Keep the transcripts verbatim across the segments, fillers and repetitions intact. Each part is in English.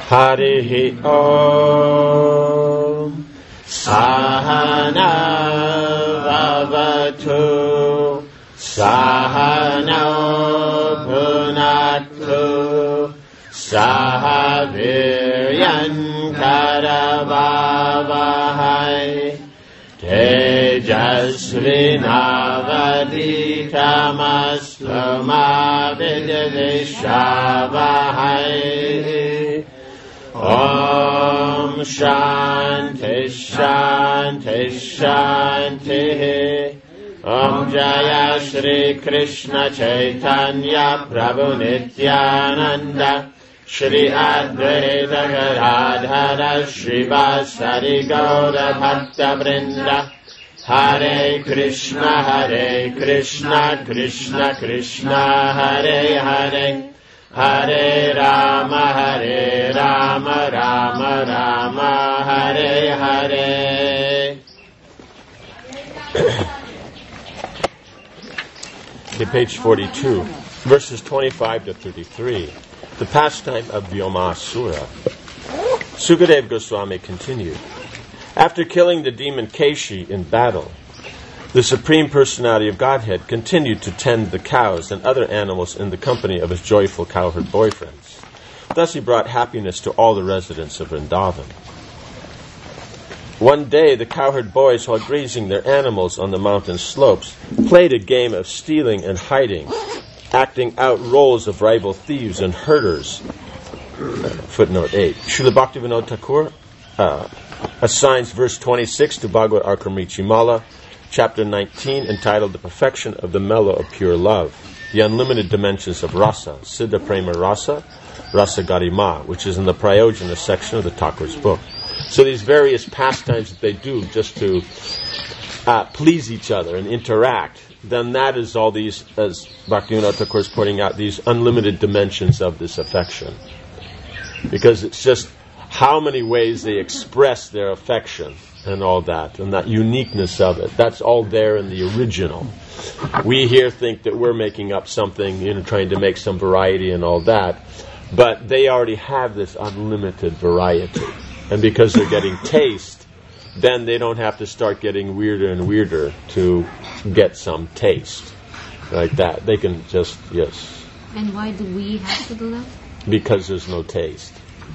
Harihi Om Sahana Vavatu Sahana Bhunaktu Sahaviryan Karavavahai Tejasvinavaditamastu ma vidyavishavahai. Om Shanti Shanti Shanti. Om Jaya Shri Krishna Chaitanya Prabhu Nityananda Shri Advaita Gadadhara Srivasari Gaura Bhakta Vrinda. Hare Krishna Hare Krishna Krishna Krishna Hare Hare Hare Rama Hare Rama Rama Rama Hare Hare. Okay, page forty-two, verses twenty-five to thirty-three. The pastime of Vyomasura. Sukadeva Goswami continued. After killing the demon Keshi in battle, the Supreme Personality of Godhead continued to tend the cows and other animals in the company of his joyful cowherd boyfriends. Thus he brought happiness to all the residents of Vrindavan. One day the cowherd boys, while grazing their animals on the mountain slopes, played a game of stealing and hiding, acting out roles of rival thieves and herders. Uh, footnote eight. Srila Bhaktivinoda Thakur uh, assigns verse twenty-six to Bhagavad Arkamrichi Mala, chapter nineteen, entitled The Perfection of the Mellow of Pure Love, the Unlimited Dimensions of Rasa, Siddha Prema Rasa, Rasa Garima, which is in the Prayojana section of the Thakur's book. So these various pastimes that they do just to uh, please each other and interact, then that is all these, as Bhaktivinoda Thakur is pointing out, these unlimited dimensions of this affection. Because it's just how many ways they express their affection and all that, and that uniqueness of it. That's all there in the original. We here think that we're making up something, you know, trying to make some variety and all that, but they already have this unlimited variety. And because they're getting taste, then they don't have to start getting weirder and weirder to get some taste. Like that. They can just, yes. And why do we have to do that? Because there's no taste.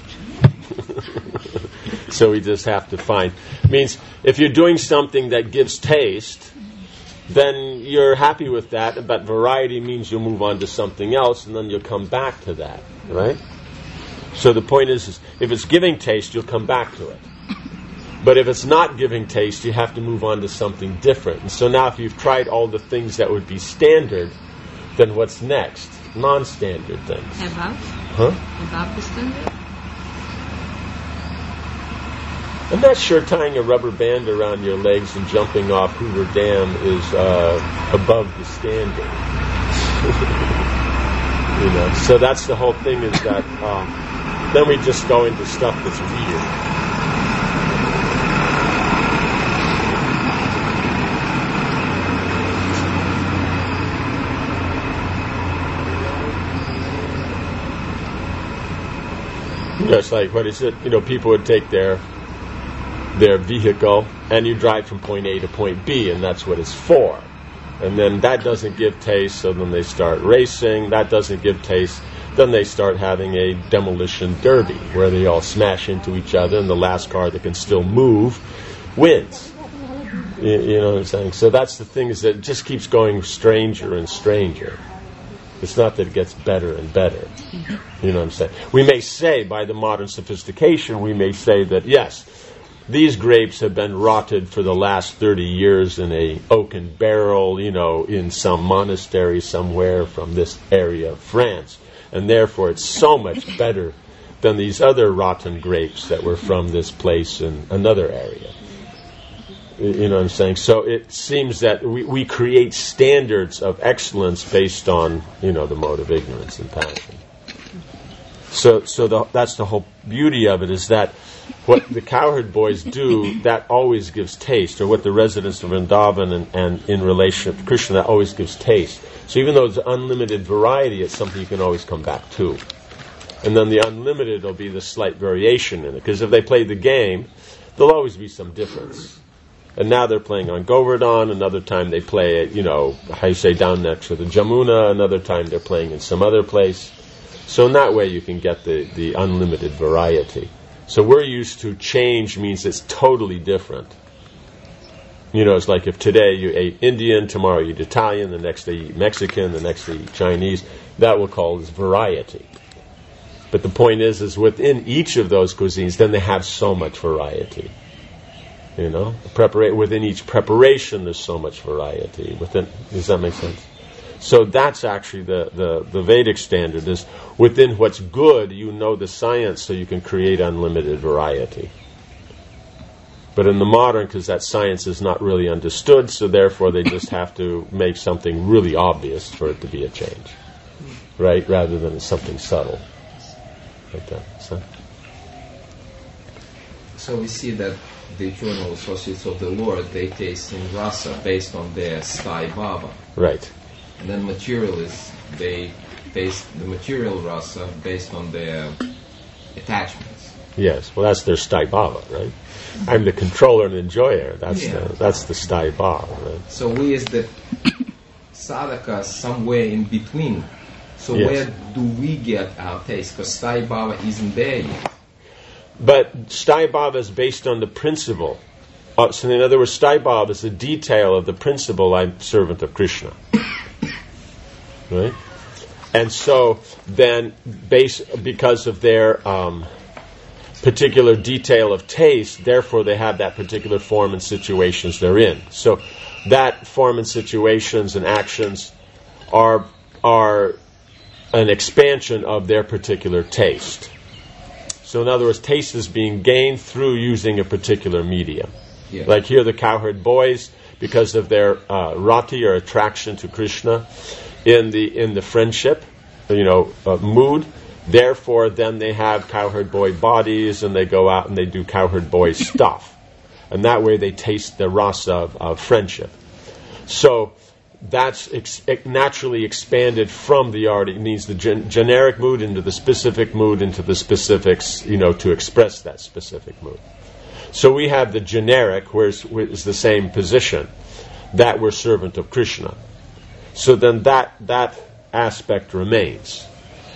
So we just have to find. Means if you're doing something that gives taste, then you're happy with that, but variety means you'll move on to something else and then you'll come back to that, right? So the point is, is if it's giving taste, you'll come back to it. But if it's not giving taste, you have to move on to something different. And so now if you've tried all the things that would be standard, then what's next? Non-standard things. Above? Huh? Above the standard? I'm not sure tying a rubber band around your legs and jumping off Hoover Dam is uh, above the standard. You know, so that's the whole thing, is that um, then we just go into stuff that's weird. You know, it's like, what is it? You know, people would take their their vehicle and you drive from point A to point B, and that's what it's for. And then that doesn't give taste, so then they start racing. That doesn't give taste. Then they start having a demolition derby where they all smash into each other, and the last car that can still move wins. You, you know what I'm saying? So that's the thing, is that it just keeps going stranger and stranger. It's not that it gets better and better. You know what I'm saying? We may say, by the modern sophistication, we may say that, yes, these grapes have been rotted for the last thirty years in a oaken barrel, you know, in some monastery somewhere from this area of France. And therefore it's so much better than these other rotten grapes that were from this place in another area. You know what I'm saying? So it seems that we, we create standards of excellence based on, you know, the mode of ignorance and passion. So so the, that's the whole beauty of it, is that what the cowherd boys do, that always gives taste, or what the residents of Vrindavan and, and in relationship to Krishna, that always gives taste. So even though it's unlimited variety, it's something you can always come back to. And then the unlimited will be the slight variation in it. Because if they play the game, there'll always be some difference. And now they're playing on Govardhan. Another time they play it, you know, how you say, down next to the Jamuna. Another time they're playing in some other place. So in that way you can get the, the unlimited variety. So we're used to change means it's totally different. You know, it's like if today you ate Indian, tomorrow you eat Italian, the next day you eat Mexican, the next day you eat Chinese. That we'll call this variety. But the point is, is within each of those cuisines, then they have so much variety. You know, Prepara- within each preparation, there's so much variety. Within, does that make sense? So that's actually the, the, the Vedic standard, is within what's good, you know the science, so you can create unlimited variety. But in the modern, because that science is not really understood, so therefore they just have to make something really obvious for it to be a change. Right? Rather than something subtle. Like that. So, so we see that the eternal associates of the Lord, they taste in rasa based on their sthai bhava. Right. And then materialists, they taste the material rasa based on their attachments. Yes, well that's their sthai bhava, right? I'm the controller and enjoyer. That's yeah. the that's the sthai bhava, right? So we as the sadhaka somewhere in between. So yes. Where do we get our taste? Because sthai bhava isn't there yet. But sthai bhava is based on the principle. Uh, so in other words, sthai bhava is a detail of the principle, I'm servant of Krishna. Right? And so then, base, because of their um, particular detail of taste, therefore they have that particular form and situations they're in. So that form and situations and actions are are an expansion of their particular taste. So in other words, taste is being gained through using a particular medium. Yeah. Like here the cowherd boys, because of their uh, rati or attraction to Krishna in the in the friendship, you know, uh, mood. Therefore, then they have cowherd boy bodies and they go out and they do cowherd boy stuff. And that way they taste the rasa of, of friendship. So that's ex- naturally expanded from the already, it means the gen- generic mood into the specific mood into the specifics, you know, to express that specific mood. So we have the generic, where it's the same position, that we're servant of Krishna. So then that that aspect remains.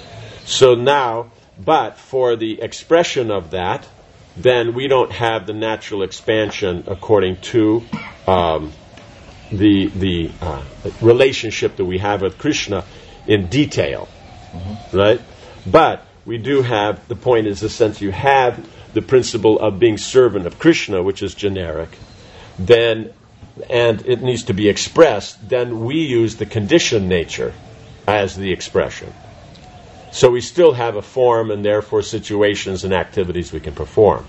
So now, but for the expression of that, then we don't have the natural expansion according to um, the the uh, relationship that we have with Krishna in detail, mm-hmm. right? But we do have, the point is, the sense you have the principle of being servant of Krishna, which is generic, then, and it needs to be expressed, then we use the conditioned nature as the expression. So we still have a form and therefore situations and activities we can perform.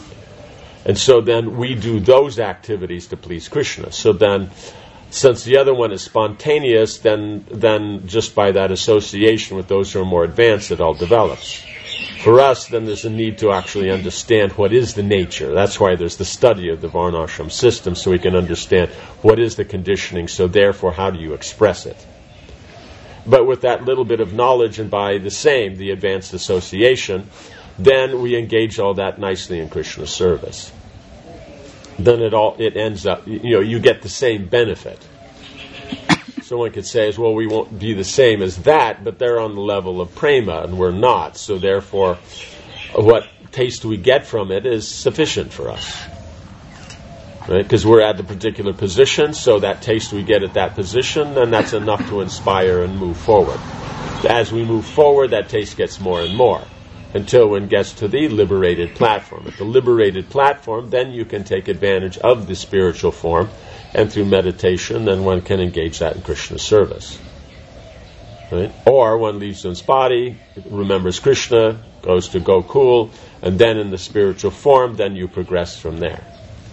And so then we do those activities to please Krishna. So then, since the other one is spontaneous, then then just by that association with those who are more advanced, it all develops. For us, then there's a need to actually understand what is the nature. That's why there's the study of the Varnashram system, so we can understand what is the conditioning, so therefore how do you express it. But with that little bit of knowledge and by the same, the advanced association, then we engage all that nicely in Krishna's service. Then it all it ends up, you know, you get the same benefit. Someone could say, as well, we won't be the same as that, but they're on the level of prema and we're not. So therefore, what taste we get from it is sufficient for us. Right? Because we're at the particular position, so that taste we get at that position, then that's enough to inspire and move forward. As we move forward, that taste gets more and more, until one gets to the liberated platform. At the liberated platform, then you can take advantage of the spiritual form, and through meditation, then one can engage that in Krishna's service. Right? Or one leaves one's body, remembers Krishna, goes to Gokul, and then in the spiritual form, then you progress from there.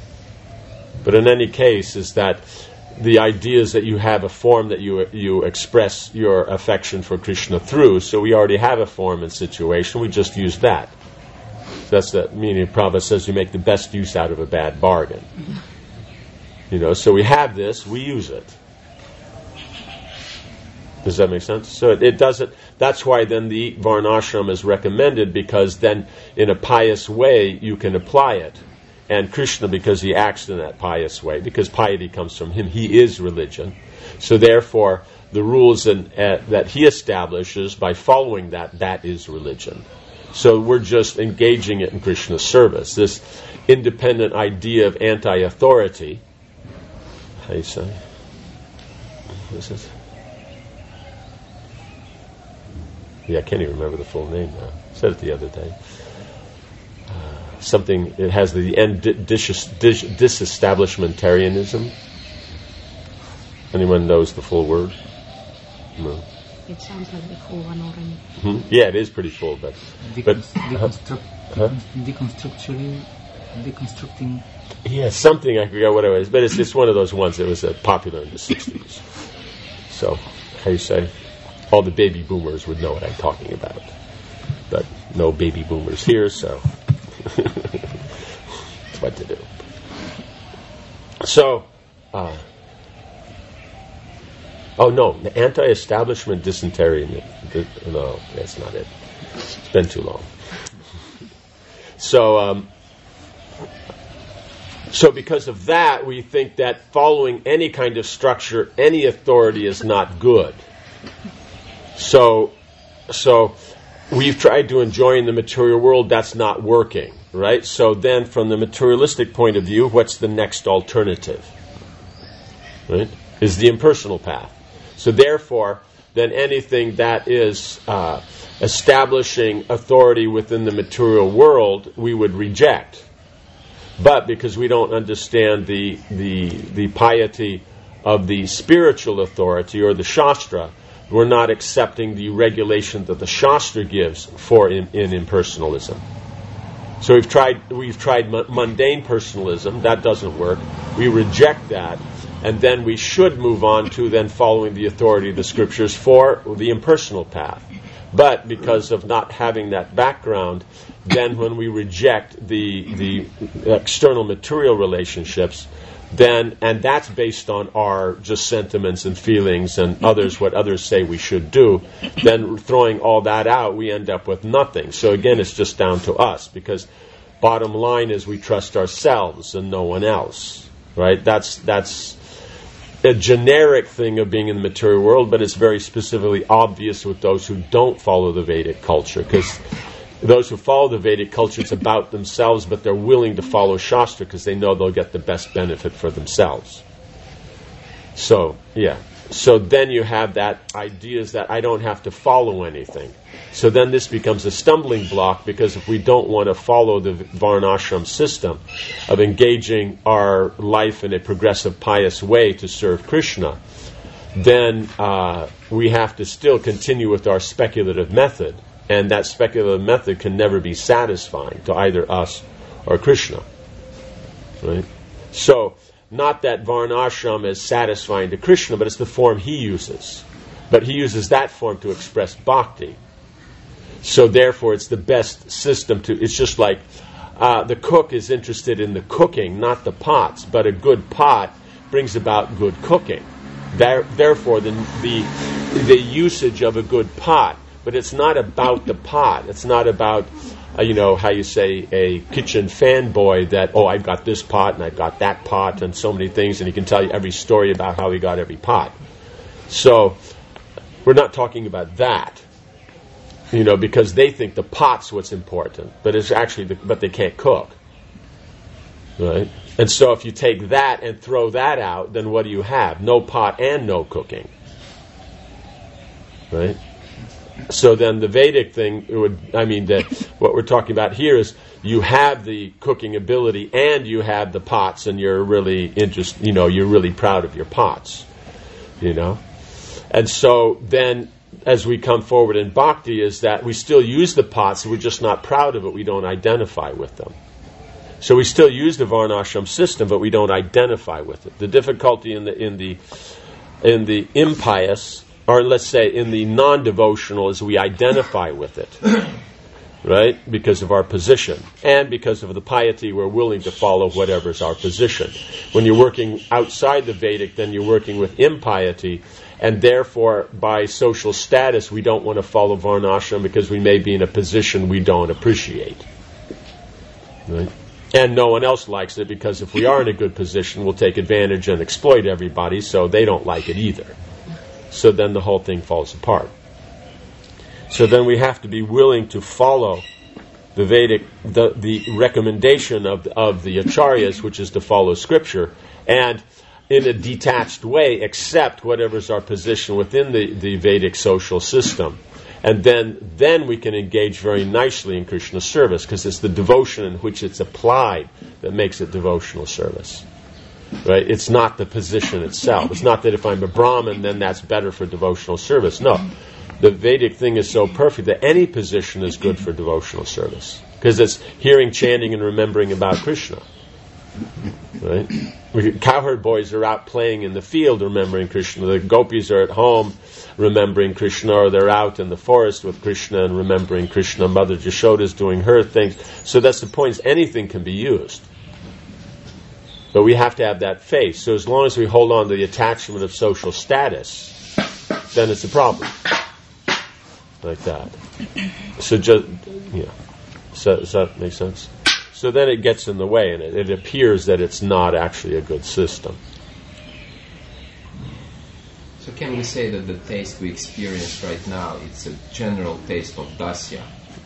But in any case, is that the idea is that you have a form that you you express your affection for Krishna through, so we already have a form and situation, we just use that. That's the meaning Prabhupada says you make the best use out of a bad bargain. You know, so we have this, we use it. Does that make sense? So it, it doesn't, that's why then the Varnashram is recommended, because then in a pious way you can apply it. And Krishna, because he acts in that pious way, because piety comes from him, he is religion. So therefore, the rules in, uh, that he establishes, by following that, that is religion. So we're just engaging it in Krishna's service. This independent idea of anti-authority. How do you say? This is. Yeah, I can't even remember the full name now. I said it the other day. Uh, something, it has the end, dis, dis, disestablishmentarianism. Anyone knows the full word? No. It sounds like the full one already. Mm-hmm. Yeah, it is pretty full, but... Deconstru- but deconstruct, huh? deconstructually, deconstructing... Yeah, something, I forget what it was, but it's just one of those ones that was uh, popular in the sixties. So, how you say? All the baby boomers would know what I'm talking about. But no baby boomers here, so... That's what to do. So... Uh, Oh, no, the anti-establishment dysentery. No, that's not it. It's been too long. So, um, so because of that, we think that following any kind of structure, any authority is not good. So, so we've tried to enjoy in the material world, that's not working, right? So then from the materialistic point of view, what's the next alternative? Right? Is the impersonal path. So therefore, then anything that is uh, establishing authority within the material world, we would reject. But because we don't understand the the the piety of the spiritual authority or the Shastra, we're not accepting the regulation that the Shastra gives for in, in impersonalism. So we've tried we've tried mundane personalism. That doesn't work. We reject that. And then we should move on to then following the authority of the scriptures for the impersonal path. But because of not having that background, then when we reject the the external material relationships, then, and that's based on our just sentiments and feelings and others, what others say we should do, then throwing all that out, we end up with nothing. So again, it's just down to us, because bottom line is we trust ourselves and no one else, right? That's, that's, a generic thing of being in the material world, but it's very specifically obvious with those who don't follow the Vedic culture, because those who follow the Vedic culture, it's about themselves, but they're willing to follow Shastra because they know they'll get the best benefit for themselves. So, yeah. So then you have that idea is that I don't have to follow anything. So then this becomes a stumbling block, because if we don't want to follow the Varnashram system of engaging our life in a progressive, pious way to serve Krishna, then uh, we have to still continue with our speculative method. And that speculative method can never be satisfying to either us or Krishna. Right? So, not that Varnashram is satisfying to Krishna, but it's the form he uses. But he uses that form to express bhakti. So therefore it's the best system to, it's just like uh, the cook is interested in the cooking, not the pots, but a good pot brings about good cooking. There, therefore the, the the usage of a good pot, but it's not about the pot. It's not about Uh, you know, how you say a kitchen fanboy that, oh, I've got this pot and I've got that pot and so many things, and he can tell you every story about how he got every pot. So we're not talking about that, you know, because they think the pot's what's important, but it's actually, the, but they can't cook, right? And so if you take that and throw that out, then what do you have? No pot and no cooking, right? So then the Vedic thing would, I mean, the, what we're talking about here is you have the cooking ability and you have the pots, and you're really interested, you know, you're really proud of your pots, you know. And so then as we come forward in bhakti is that we still use the pots, we're just not proud of it, we don't identify with them. So we still use the Varnashram system, but we don't identify with it. The difficulty in the in the in the impious, or let's say in the non-devotional, is we identify with it. right? Because of our position. And because of the piety, we're willing to follow whatever's our position. When you're working outside the Vedic, then you're working with impiety, and therefore, by social status, we don't want to follow Varnashram because we may be in a position we don't appreciate. Right? And no one else likes it because if we are in a good position, we'll take advantage and exploit everybody, so they don't like it either. So then the whole thing falls apart. So then we have to be willing to follow the Vedic, the, the recommendation of, of the Acharyas, which is to follow Scripture, and in a detached way accept whatever's our position within the, the Vedic social system. And then, then we can engage very nicely in Krishna service, because it's the devotion in which it's applied that makes it devotional service. Right? It's not the position itself. It's not that if I'm a Brahmin, then that's better for devotional service. No. The Vedic thing is so perfect that any position is good for devotional service, because it's hearing, chanting, and remembering about Krishna. Right? We, cowherd boys are out playing in the field remembering Krishna. The gopis are at home remembering Krishna, or they're out in the forest with Krishna and remembering Krishna. Mother Jashoda is doing her things. So that's the point, is anything can be used. But we have to have that faith. So as long as we hold on to the attachment of social status, then it's a problem. Like that. So just, yeah. So, does that make sense? So then it gets in the way, and it, it appears that it's not actually a good system. So can we say that the taste we experience right now, it's a general taste of dasya?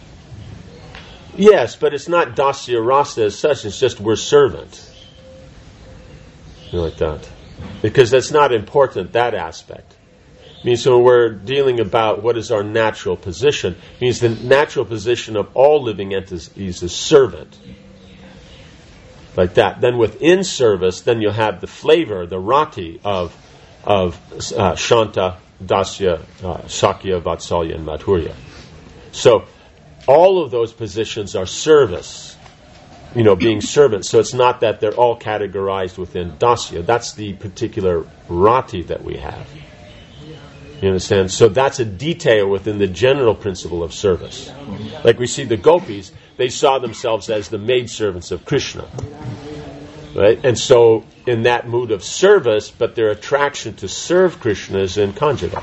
Yes, but it's not dasya rasa as such, it's just we're servant. You know, like that. Because that's not important, that aspect. It means so when we're dealing about what is our natural position, it means the natural position of all living entities is servant. Like that. Then within service, then you'll have the flavor, the rati of of uh, Shanta, Dasya, uh, Sakya, Vatsalya, and Madhurya. So all of those positions are service, you know, being servants. So it's not that they're all categorized within Dasya. That's the particular rati that we have. You understand? So that's a detail within the general principle of service. Like we see the gopis, they saw themselves as the maidservants of Krishna. Right? And so in that mood of service, but their attraction to serve Krishna is in conjugal.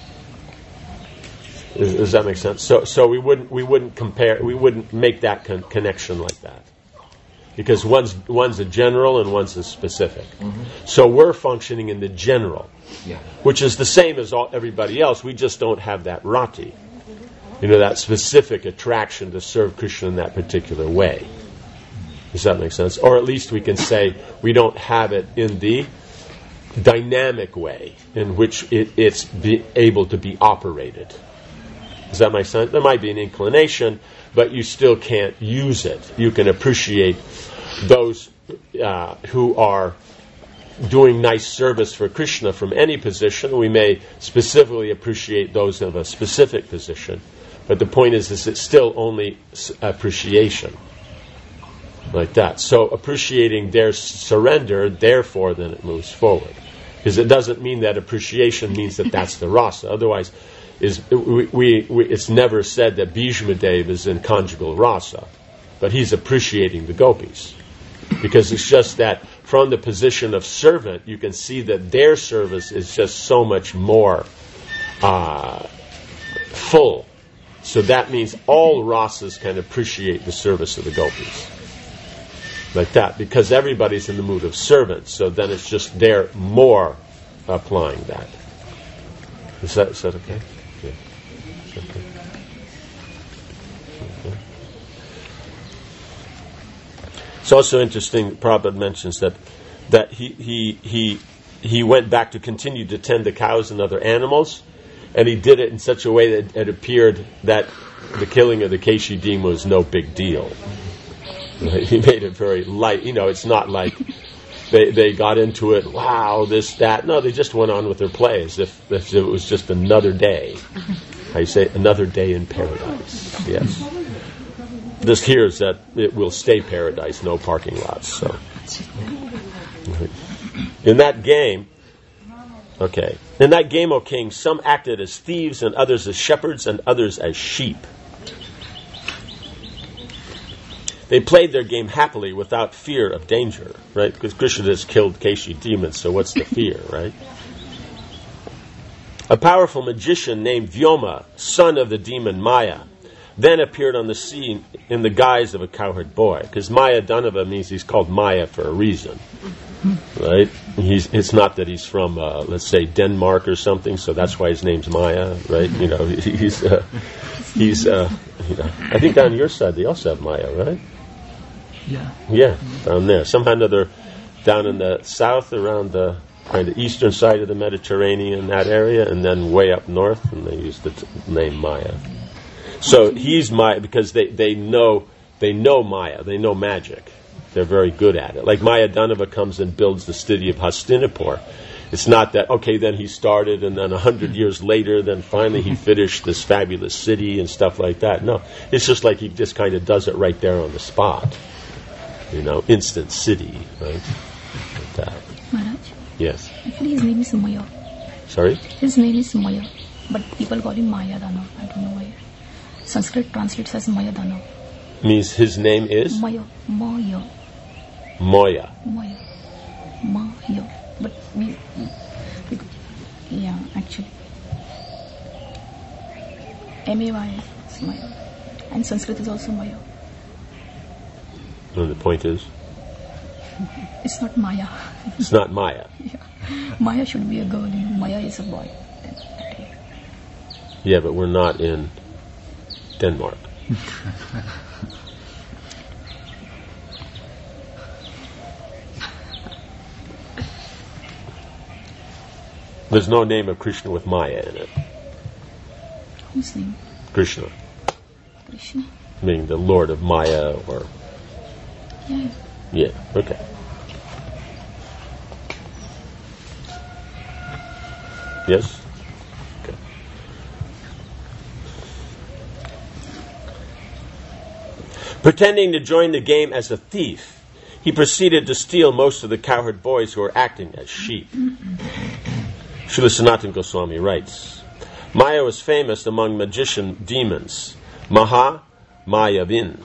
Does, does that make sense? So so we wouldn't we wouldn't compare we wouldn't make that con- connection like that. Because one's one's a general and one's a specific. Mm-hmm. So we're functioning in the general, yeah. Which is the same as all, everybody else. We just don't have that rati, you know, that specific attraction to serve Krishna in that particular way. Does that make sense? Or at least we can say we don't have it in the dynamic way in which it, it's be able to be operated. Does that make sense? There might be an inclination, but you still can't use it. You can appreciate those uh, who are doing nice service for Krishna from any position. We may specifically appreciate those of a specific position, but the point is, is it's still only appreciation. Like that. So appreciating their surrender, therefore then it moves forward. Because it doesn't mean that appreciation means that that's the rasa. Otherwise, is we, we, we it's never said that Bhishmadev is in conjugal rasa, but he's appreciating the gopis. Because it's just that from the position of servant, you can see that their service is just so much more uh, full. So that means all rasas can appreciate the service of the gopis. Like that, because everybody's in the mood of servant, so then it's just they're more applying that. Is that, is that okay? Yeah. Okay. Okay. It's also interesting, Prabhupada mentions that that he, he he he went back to continue to tend the cows and other animals, and he did it in such a way that it appeared that the killing of the Keshidim was no big deal. He made it very light. You know, it's not like they they got into it, wow, this, that. No, they just went on with their play as if, if it was just another day. How you say, another day in paradise. Yes. This here is that it will stay paradise, no parking lots. So, in that game, okay, in that game, O king, some acted as thieves and others as shepherds and others as sheep. They played their game happily without fear of danger, right? Because Krishna has killed Keshi demons, so what's the fear, right? A powerful magician named Vyoma, son of the demon Maya, then appeared on the scene in the guise of a cowherd boy. Because Maya Danava means he's called Maya for a reason, right? He's, it's not that he's from, uh, let's say, Denmark or something, so that's why his name's Maya, right? You know, he's, uh, he's, uh, you know, I think down your side they also have Maya, right? Yeah. Yeah, down there. Somehow or another, down in the south, around the kind of eastern side of the Mediterranean, that area, and then way up north, and they use the t- name Maya. So he's Maya because they, they know they know Maya, they know magic. They're very good at it. Like Maya Danava comes and builds the city of Hastinapur. It's not that, okay, then he started and then a hundred years later, then finally he finished this fabulous city and stuff like that. No, it's just like he just kind of does it right there on the spot. You know, instant city, right? Like that. Maharaj, Yes. actually his name is Maya. Sorry? His name is Maya, but people call him Maya Dana. I don't know why. Sanskrit translates as Maya Dana. Means his name is? Maya. Maya. Moya. Maya. Maya. But we, we yeah, actually. M A Y is Maya. And Sanskrit is also Maya. And the point is? It's not Maya. It's not Maya. Yeah. Maya should be a girl, you know. Maya is a boy. Yeah, but we're not in Denmark. There's no name of Krishna with Maya in it. Whose name? Krishna, Krishna. meaning the Lord of Maya, or Yeah. yeah, okay. Yes. Okay. Pretending to join the game as a thief, he proceeded to steal most of the cowherd boys who were acting as sheep. Srila Sanatana Goswami writes, Maya was famous among magician demons. Maha Mayavin.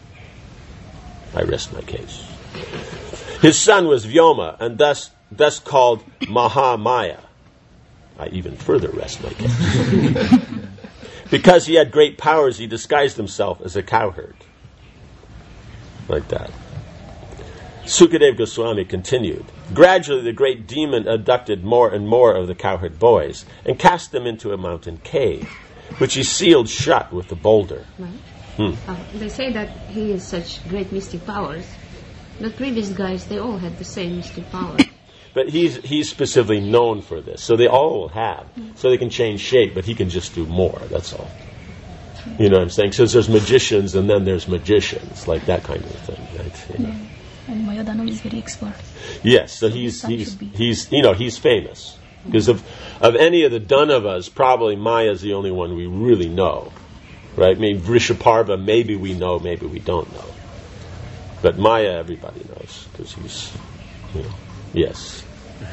I rest my case. His son was Vyoma, and thus thus called Maha Maya. I even further rest my case. Because he had great powers, he disguised himself as a cowherd. Like that. Sukadeva Goswami continued. Gradually the great demon abducted more and more of the cowherd boys and cast them into a mountain cave, which he sealed shut with a boulder. Right. Hmm. Uh, they say that he has such great mystic powers. The previous guys, they all had the same mystic power. But he's he's specifically known for this. So they all will have. So they can change shape, but he can just do more. That's all. You know what I'm saying? So there's magicians and then there's magicians, like that kind of thing. Right? You know? Yeah. And Maya Dana is very expert. Yes, so So he's that he's should be- he's you know he's famous because of of any of the Danavas, probably Maya's the only one we really know, right? I mean, Vrishaparva, maybe we know, maybe we don't know, but Maya everybody knows because he's, you know, yes.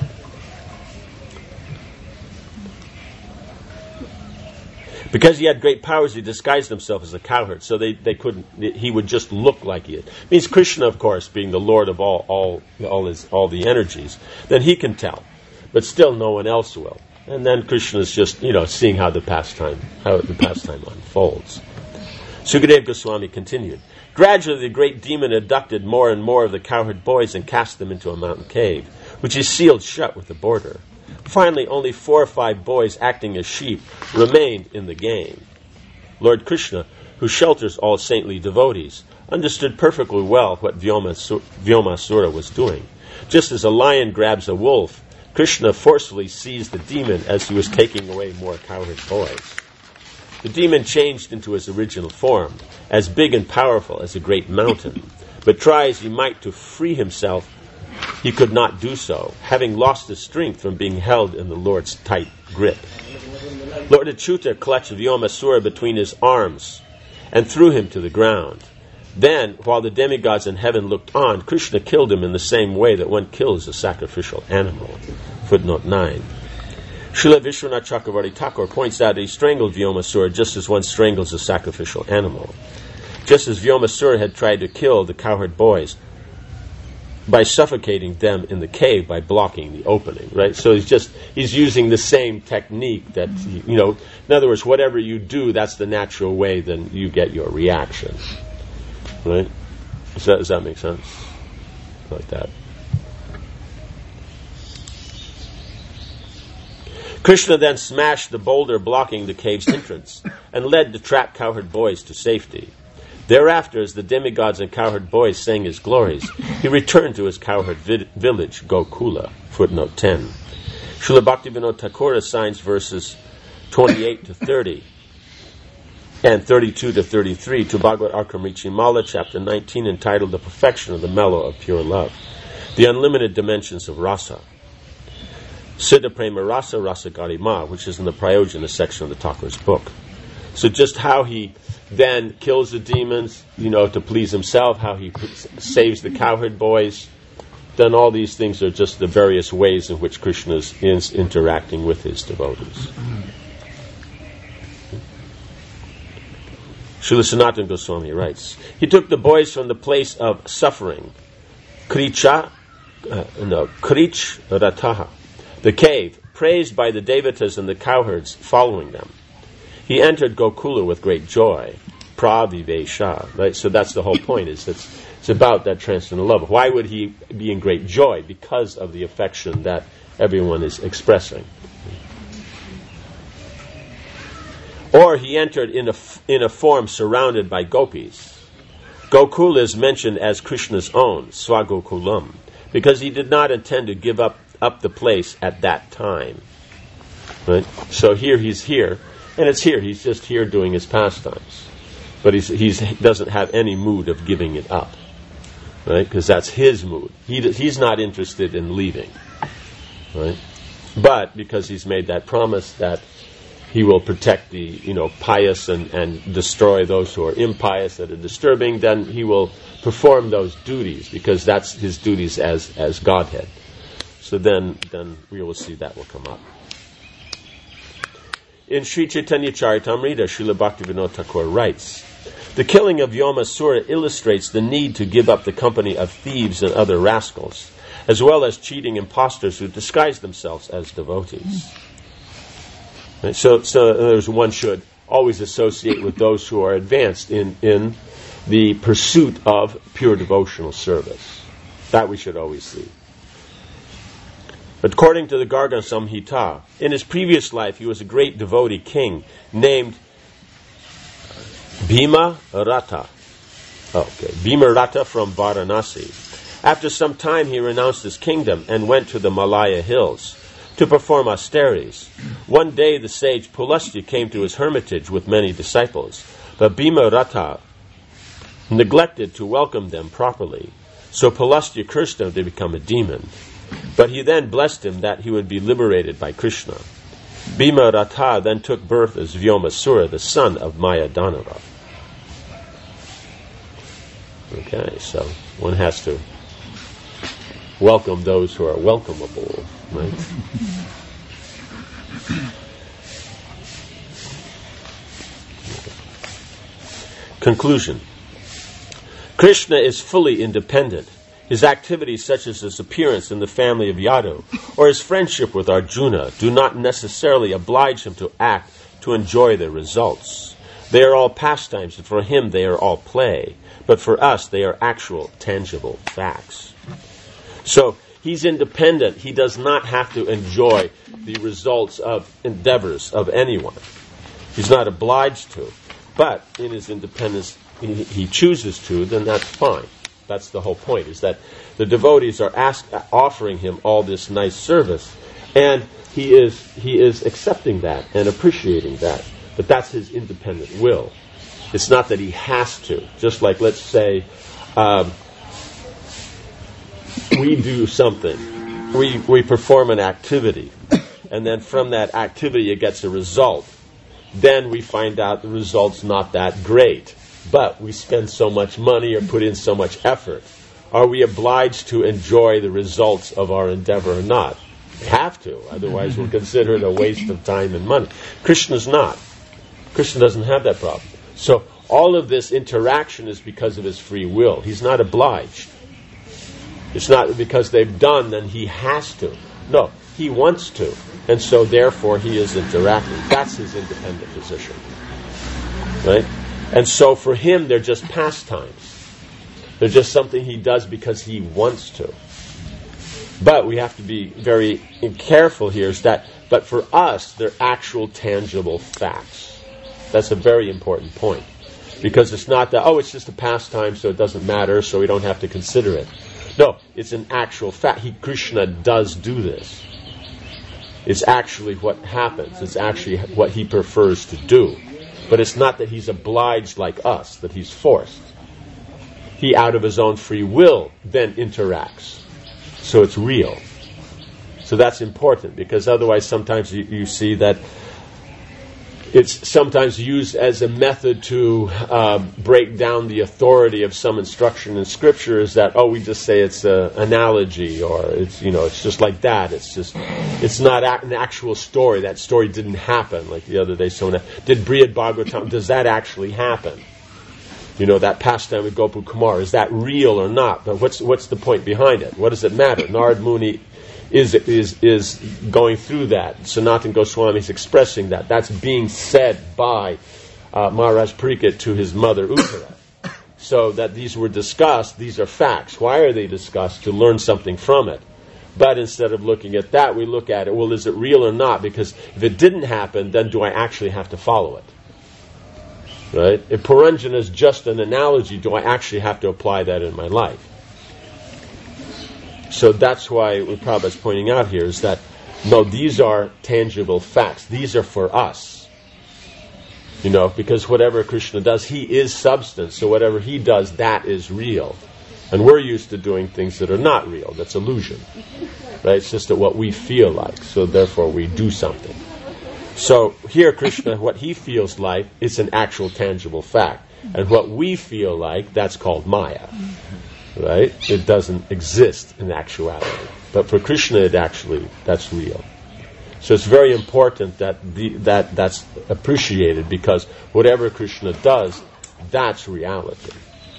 Because he had great powers, he disguised himself as a cowherd, so they, they couldn't. He would just look like he. It means Krishna, of course, being the Lord of all all all his all the energies, then he can tell, but still no one else will. And then Krishna is just you know seeing how the pastime how the pastime unfolds. Sukadeva Goswami continued. Gradually, the great demon abducted more and more of the cowherd boys and cast them into a mountain cave, which he sealed shut with a border. Finally, only four or five boys acting as sheep remained in the game. Lord Krishna, who shelters all saintly devotees, understood perfectly well what Vyomasura was doing. Just as a lion grabs a wolf, Krishna forcefully seized the demon as he was taking away more cowherd boys. The demon changed into his original form, as big and powerful as a great mountain, but try as he might to free himself, he could not do so, having lost his strength from being held in the Lord's tight grip. Lord Achyuta clutched Vyomasura between his arms and threw him to the ground. Then, while the demigods in heaven looked on, Krishna killed him in the same way that one kills a sacrificial animal. Footnote nine. Srila Vishwanath Chakravarti Thakur points out that he strangled Vyomasura just as one strangles a sacrificial animal. just as Vyomasura had tried to kill the cowherd boys by suffocating them in the cave by blocking the opening, right? So he's just, he's using the same technique that, you know, in other words, whatever you do, that's the natural way then you get your reaction, right? Does that, does that make sense? Like that. Krishna then smashed the boulder blocking the cave's entrance and led the trapped cowherd boys to safety. Thereafter, as the demigods and cowherd boys sang his glories, he returned to his cowherd vi- village, Gokula. Footnote ten. Srila Bhaktivinoda Thakur assigns verses twenty-eight to thirty and thirty-two to thirty-three to Bhagavad Arkamrichi Mala, chapter nineteen, entitled The Perfection of the Mellow of Pure Love, the Unlimited Dimensions of Rasa. Siddha Prema Rasa Rasa Garima, which is in the Prayojana section of the Thakur's book. So just how he then kills the demons, you know, to please himself, how he saves the cowherd boys, then all these things are just the various ways in which Krishna is interacting with his devotees. Srila Sanatana Goswami writes, he took the boys from the place of suffering, Kricha, uh, no, Krich Rataha, the cave, praised by the devatas and the cowherds following them. He entered Gokula with great joy, pravivesha, right? So that's the whole point, is it's, it's about that transcendental love. Why would he be in great joy? Because of the affection that everyone is expressing. Or he entered in a, in a form surrounded by gopis. Gokula is mentioned as Krishna's own, Swagokulam, because he did not intend to give up, up the place at that time. Right? So here he's here, and it's here. He's just here doing his pastimes. But he's, he's, he doesn't have any mood of giving it up. Right? Because that's his mood. He, he's not interested in leaving. Right? But because he's made that promise that he will protect the, you know, pious and, and destroy those who are impious that are disturbing, then he will perform those duties, because that's his duties as, as Godhead. So then, then we will see that will come up. In Sri Chaitanya Charitamrita, Srila Bhaktivinoda Thakur writes, the killing of Vyomasura illustrates the need to give up the company of thieves and other rascals, as well as cheating impostors who disguise themselves as devotees. Right? So, so there's one should always associate with those who are advanced in, in the pursuit of pure devotional service. That we should always see. According to the Garga Samhita, in his previous life he was a great devotee king named Bhima Ratha. Okay, Bhima Ratha from Varanasi. After some time he renounced his kingdom and went to the Malaya hills to perform austerities. One day the sage Pulastya came to his hermitage with many disciples, but Bhima Ratha neglected to welcome them properly. So Pulastya cursed him to become a demon. But he then blessed him that he would be liberated by Krishna. Bhima Ratha then took birth as Vyomasura, the son of Maya Danava. Okay, so one has to welcome those who are welcomable, right? Conclusion. Krishna is fully independent. His activities, such as his appearance in the family of Yadu or his friendship with Arjuna, do not necessarily oblige him to act to enjoy their results. They are all pastimes, and for him they are all play. But for us, they are actual, tangible facts. So, he's independent. He does not have to enjoy the results of endeavors of anyone. He's not obliged to. But in his independence, he, he chooses to, then that's fine. That's the whole point, is that the devotees are ask, offering him all this nice service, and he is he is accepting that and appreciating that. But that's his independent will. It's not that he has to. Just like, let's say, um, we do something. We, we perform an activity, and then from that activity it gets a result. Then we find out the result's not that great. But we spend so much money or put in so much effort. Are we obliged to enjoy the results of our endeavor or not? We have to. Otherwise we'll consider it a waste of time and money. Krishna's not. Krishna doesn't have that problem. So all of this interaction is because of his free will. He's not obliged. It's not because they've done, then he has to. No, he wants to. And so therefore he is interacting. That's his independent position. Right? And so for him, they're just pastimes. They're just something he does because he wants to. But we have to be very careful here is that, but for us, they're actual tangible facts. That's a very important point. Because it's not that, oh, it's just a pastime, so it doesn't matter, so we don't have to consider it. No, it's an actual fact. He, Krishna does do this. It's actually what happens. It's actually what he prefers to do. But it's not that he's obliged like us, that he's forced. He, out of his own free will, then interacts. So it's real. So that's important, because otherwise sometimes you, you see that it's sometimes used as a method to uh, break down the authority of some instruction in Scripture. Is that, oh, we just say it's an analogy, or it's, you know, it's just like that. It's just, it's not a- an actual story. That story didn't happen. Like the other day, someone did Brihad Bhagavatam. Does that actually happen? You know, that pastime with Gopal Kumar, is that real or not? But what's what's the point behind it? What does it matter? Narad Muni is is is going through that. Sanatana Goswami is expressing that. That's being said by uh, Maharaj Parikshit to his mother Uttara. So that these were discussed, these are facts. Why are they discussed? To learn something from it. But instead of looking at that, we look at it, well, is it real or not? Because if it didn't happen, then do I actually have to follow it? Right? If Puranjana is just an analogy, do I actually have to apply that in my life? So that's why what Prabhupada is pointing out here is that, no, these are tangible facts. These are for us. You know, because whatever Krishna does, he is substance. So whatever he does, that is real. And we're used to doing things that are not real. That's illusion. Right? It's just that what we feel like. So therefore we do something. So here Krishna, what he feels like is an actual tangible fact. And what we feel like, that's called Maya. Right? It doesn't exist in actuality. But for Krishna, it actually, that's real. So it's very important that the, that that's appreciated, because whatever Krishna does, that's reality.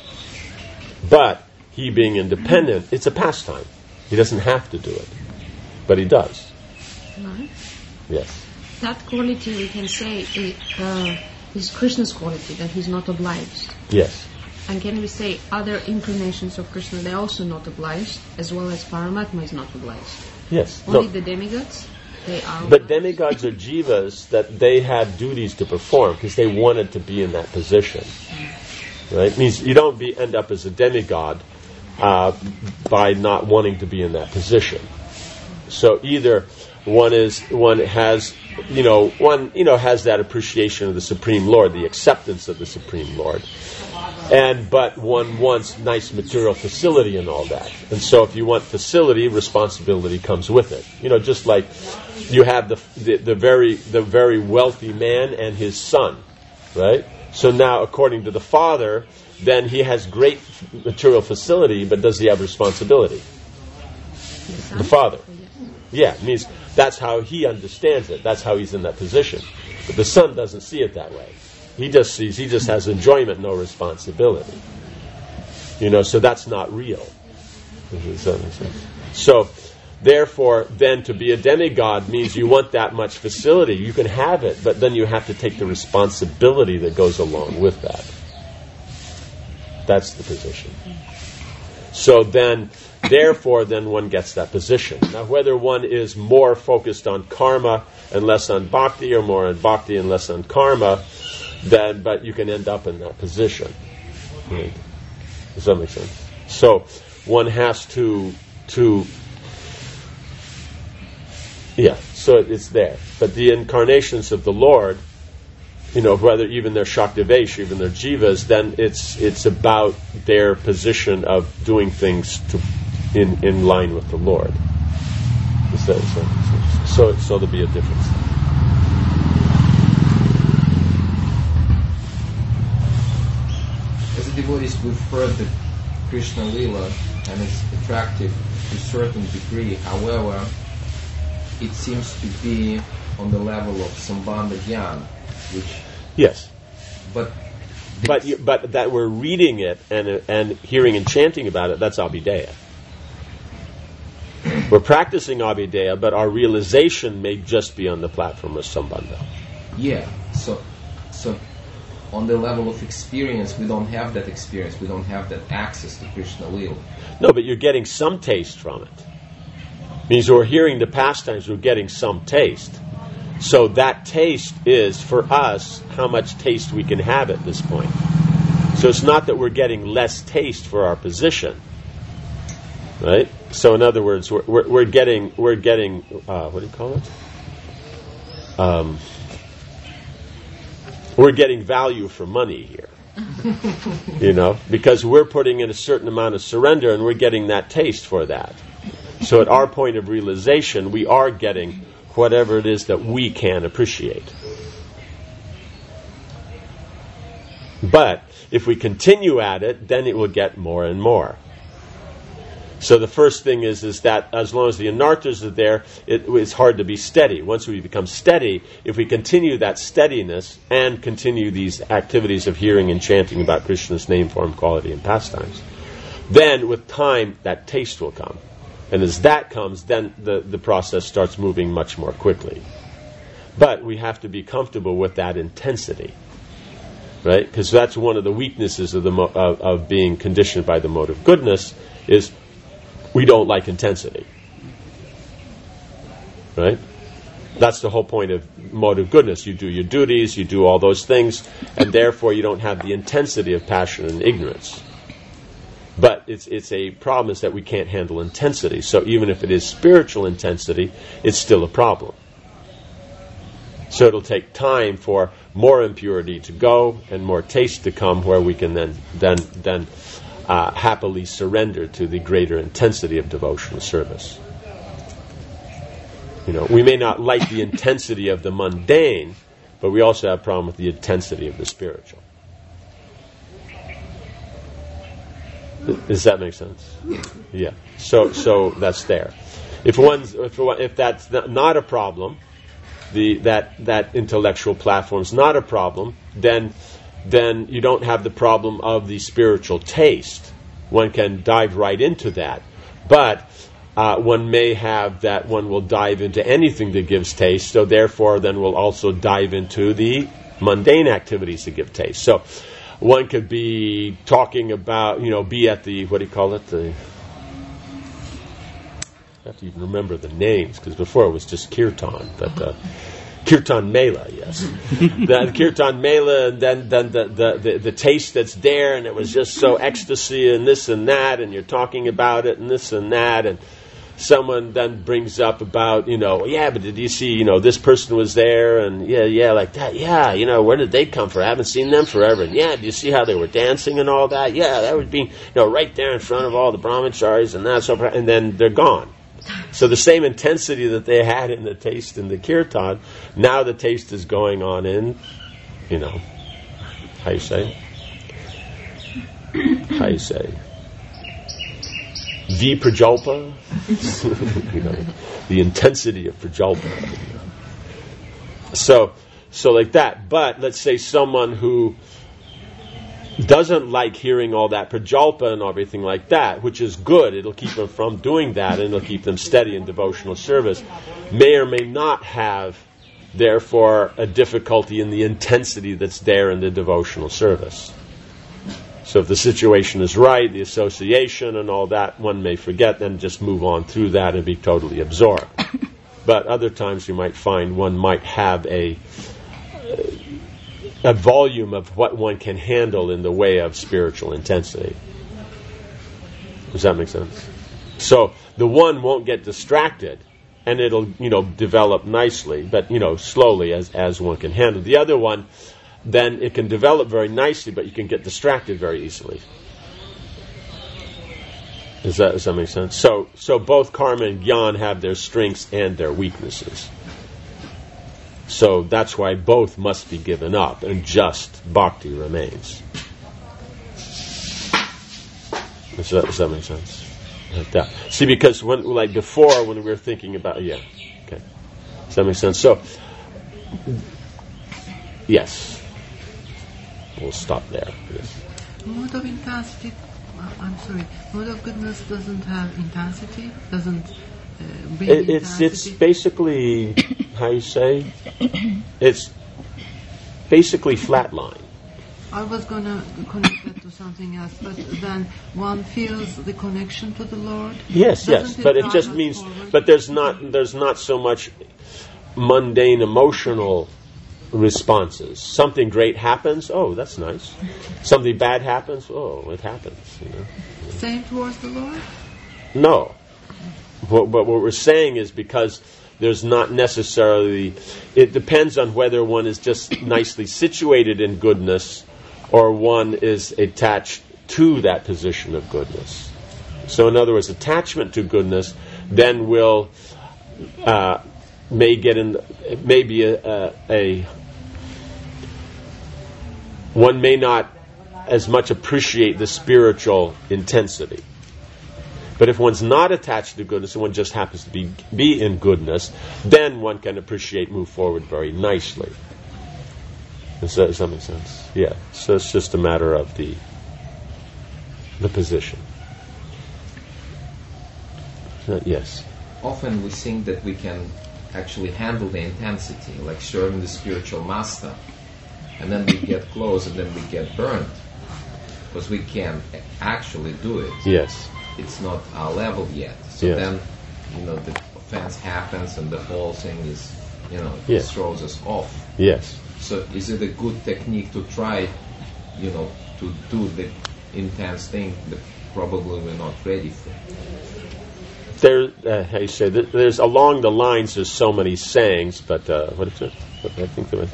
But he being independent, it's a pastime. He doesn't have to do it. But he does. Right. Yes. That quality, we can say, is, uh, is Krishna's quality, that he's not obliged. Yes. And can we say other incarnations of Krishna, they're also not obliged, as well as Paramatma is not obliged? Yes. Only No. the demigods, they are But obliged. demigods are jivas that they had duties to perform because they wanted to be in that position. Right? It means you don't be, end up as a demigod uh, by not wanting to be in that position. So either one is one has you know one you know has that appreciation of the Supreme Lord, the acceptance of the Supreme Lord, and but one wants nice material facility and all that. And so if you want facility, responsibility comes with it. You know, just like you have the the, the very the very wealthy man and his son, right? So now, according to the father, then he has great material facility, but does he have responsibility? The father. Yeah, it means that's how he understands it. That's how he's in that position. But the son doesn't see it that way. He just sees, he just has enjoyment, no responsibility. You know, so that's not real. Does that make sense? So, therefore, then to be a demigod means you want that much facility. You can have it, but then you have to take the responsibility that goes along with that. That's the position. So then, therefore, then one gets that position. Now, whether one is more focused on karma and less on bhakti, or more on bhakti and less on karma, then, but you can end up in that position. Right? Does that make sense? So, one has to, to, yeah, so it's there. But the incarnations of the Lord, you know, whether even their Shaktivesh, even their jivas, then it's it's about their position of doing things to in, in line with the Lord. Is that, is that, so so there'll be a difference. As the devotees prefer the Krishna Lila and it's attractive to a certain degree, however, it seems to be on the level of Sambandha Jnana, which Yes. but but you, but that we're reading it and and hearing and chanting about it, that's Abhideya. We're practicing Abhideya, but our realization may just be on the platform of Sambandha. Yeah, so so on the level of experience, we don't have that experience. We don't have that access to Krishna Lila. No, but you're getting some taste from it. Means we're hearing the pastimes, we're getting some taste. So that taste is, for us, how much taste we can have at this point. So it's not that we're getting less taste for our position, right? So in other words, we're, we're, we're getting, we're getting, uh, what do you call it? Um, we're getting value for money here, you know, because we're putting in a certain amount of surrender and we're getting that taste for that. So at our point of realization, we are getting whatever it is that we can appreciate. But if we continue at it, then it will get more and more. So the first thing is, is that as long as the anarthas are there, it, it's hard to be steady. Once we become steady, if we continue that steadiness and continue these activities of hearing and chanting about Krishna's name, form, quality, and pastimes, then with time, that taste will come. And as that comes, then the, the process starts moving much more quickly. But we have to be comfortable with that intensity, right? Because that's one of the weaknesses of the mo- of, of being conditioned by the mode of goodness, is we don't like intensity, right? That's the whole point of mode of goodness. You do your duties, you do all those things, and therefore you don't have the intensity of passion and ignorance. But it's it's a problem is that we can't handle intensity. So even if it is spiritual intensity, it's still a problem. So it'll take time for more impurity to go and more taste to come, where we can then then then uh, happily surrender to the greater intensity of devotional service. You know, we may not like the intensity of the mundane, but we also have a problem with the intensity of the spiritual. Does that make sense? Yeah. So, so that's there. If one's, if, if that's not a problem, the that that intellectual platform's not a problem, then then you don't have the problem of the spiritual taste. One can dive right into that, but uh, one may have that one will dive into anything that gives taste. So therefore, then we'll also dive into the mundane activities that give taste. So. One could be talking about, you know, be at the, what do you call it? The, I have to even remember the names, because before it was just Kirtan, but uh, Kirtan Mela, yes. the Kirtan Mela, and then, then the, the, the, the taste that's there, and it was just so ecstasy and this and that, and you're talking about it and this and that, and someone then brings up about, you know, yeah, but did you see, you know, this person was there, and yeah, yeah, like that, yeah, you know, where did they come from? I haven't seen them forever, and yeah, do you see how they were dancing and all that? Yeah, that would be, you know, right there in front of all the brahmacharis, and that's so, and then they're gone. So the same intensity that they had in the taste in the kirtan, now the taste is going on in, you know, how you say? How you say? V prajalpa, you know, the intensity of prajalpa. You know. So, so like that. But let's say someone who doesn't like hearing all that prajalpa and everything like that, which is good. It'll keep them from doing that, and it'll keep them steady in devotional service. May or may not have, therefore, a difficulty in the intensity that's there in the devotional service. So if the situation is right, the association and all that, one may forget and just move on through that and be totally absorbed. But other times you might find one might have a a volume of what one can handle in the way of spiritual intensity. Does that make sense? So the one won't get distracted, and it'll, you know, develop nicely, but, you know, slowly as, as one can handle. The other one, then it can develop very nicely, but you can get distracted very easily. Does that, does that make sense? So, so both karma and jnana have their strengths and their weaknesses. So that's why both must be given up, and just bhakti remains. Does that, does that make sense? Like that. See, because when, like before, when we were thinking about, yeah, okay, does that make sense? So, yes. we'll stop there. Mode of intensity, uh, I'm sorry, mode of goodness doesn't have intensity, doesn't uh, bring It, it's intensity. it's basically how you say it's basically flatline. I was going to connect that to something else, but then one feels the connection to the Lord. Yes, Doesn't yes, but it drive just us means, forward? but there's not there's not so much mundane emotional responses. Something great happens, oh, that's nice. Something bad happens, oh, it happens. You know? Same towards the Lord? No, but, but what we're saying is because there's not necessarily. It depends on whether one is just nicely situated in goodness, or one is attached to that position of goodness. So in other words, attachment to goodness then will uh, may get in, may be a, a, a one may not as much appreciate the spiritual intensity. But if one's not attached to goodness and one just happens to be be in goodness, then one can appreciate, move forward very nicely. Does that, does that make sense? Yeah. So it's just a matter of the the position. Uh, yes. Often we think that we can actually handle the intensity, like serving the spiritual master, and then we get close and then we get burned because we can't actually do it. Yes. It's not our level yet. So Yes. then, you know, the offense happens and the whole thing is, you know, Yes. throws us off. Yes. So is it a good technique to try, you know, to do the intense thing that probably we're not ready for? There, uh, how you say, there, there's along the lines. There's so many sayings, but uh, what is it? I think there was.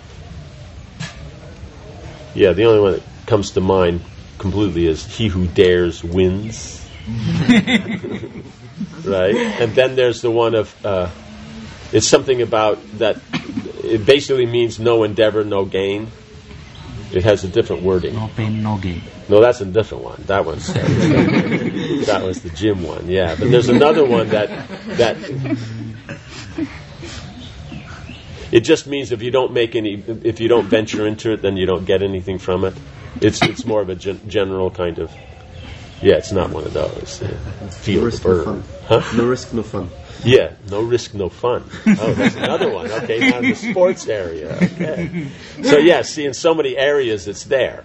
Yeah, the only one that comes to mind completely is "He who dares wins." Right, and then there's the one of uh, it's something about that. It basically means no endeavor, no gain. It has a different wording. No pain, no gain. No, that's a different one. That one's that was the gym one. Yeah, but there's another one that that it just means if you don't make any, if you don't venture into it, then you don't get anything from it. It's it's more of a gen- general kind of. Yeah, it's not one of those. Yeah. Feel No the risk, no burn. fun. Huh? No risk, no fun. Yeah, no risk, no fun. Oh, that's another one. Okay, now in the sports area. Okay. So yeah, see, in so many areas it's there.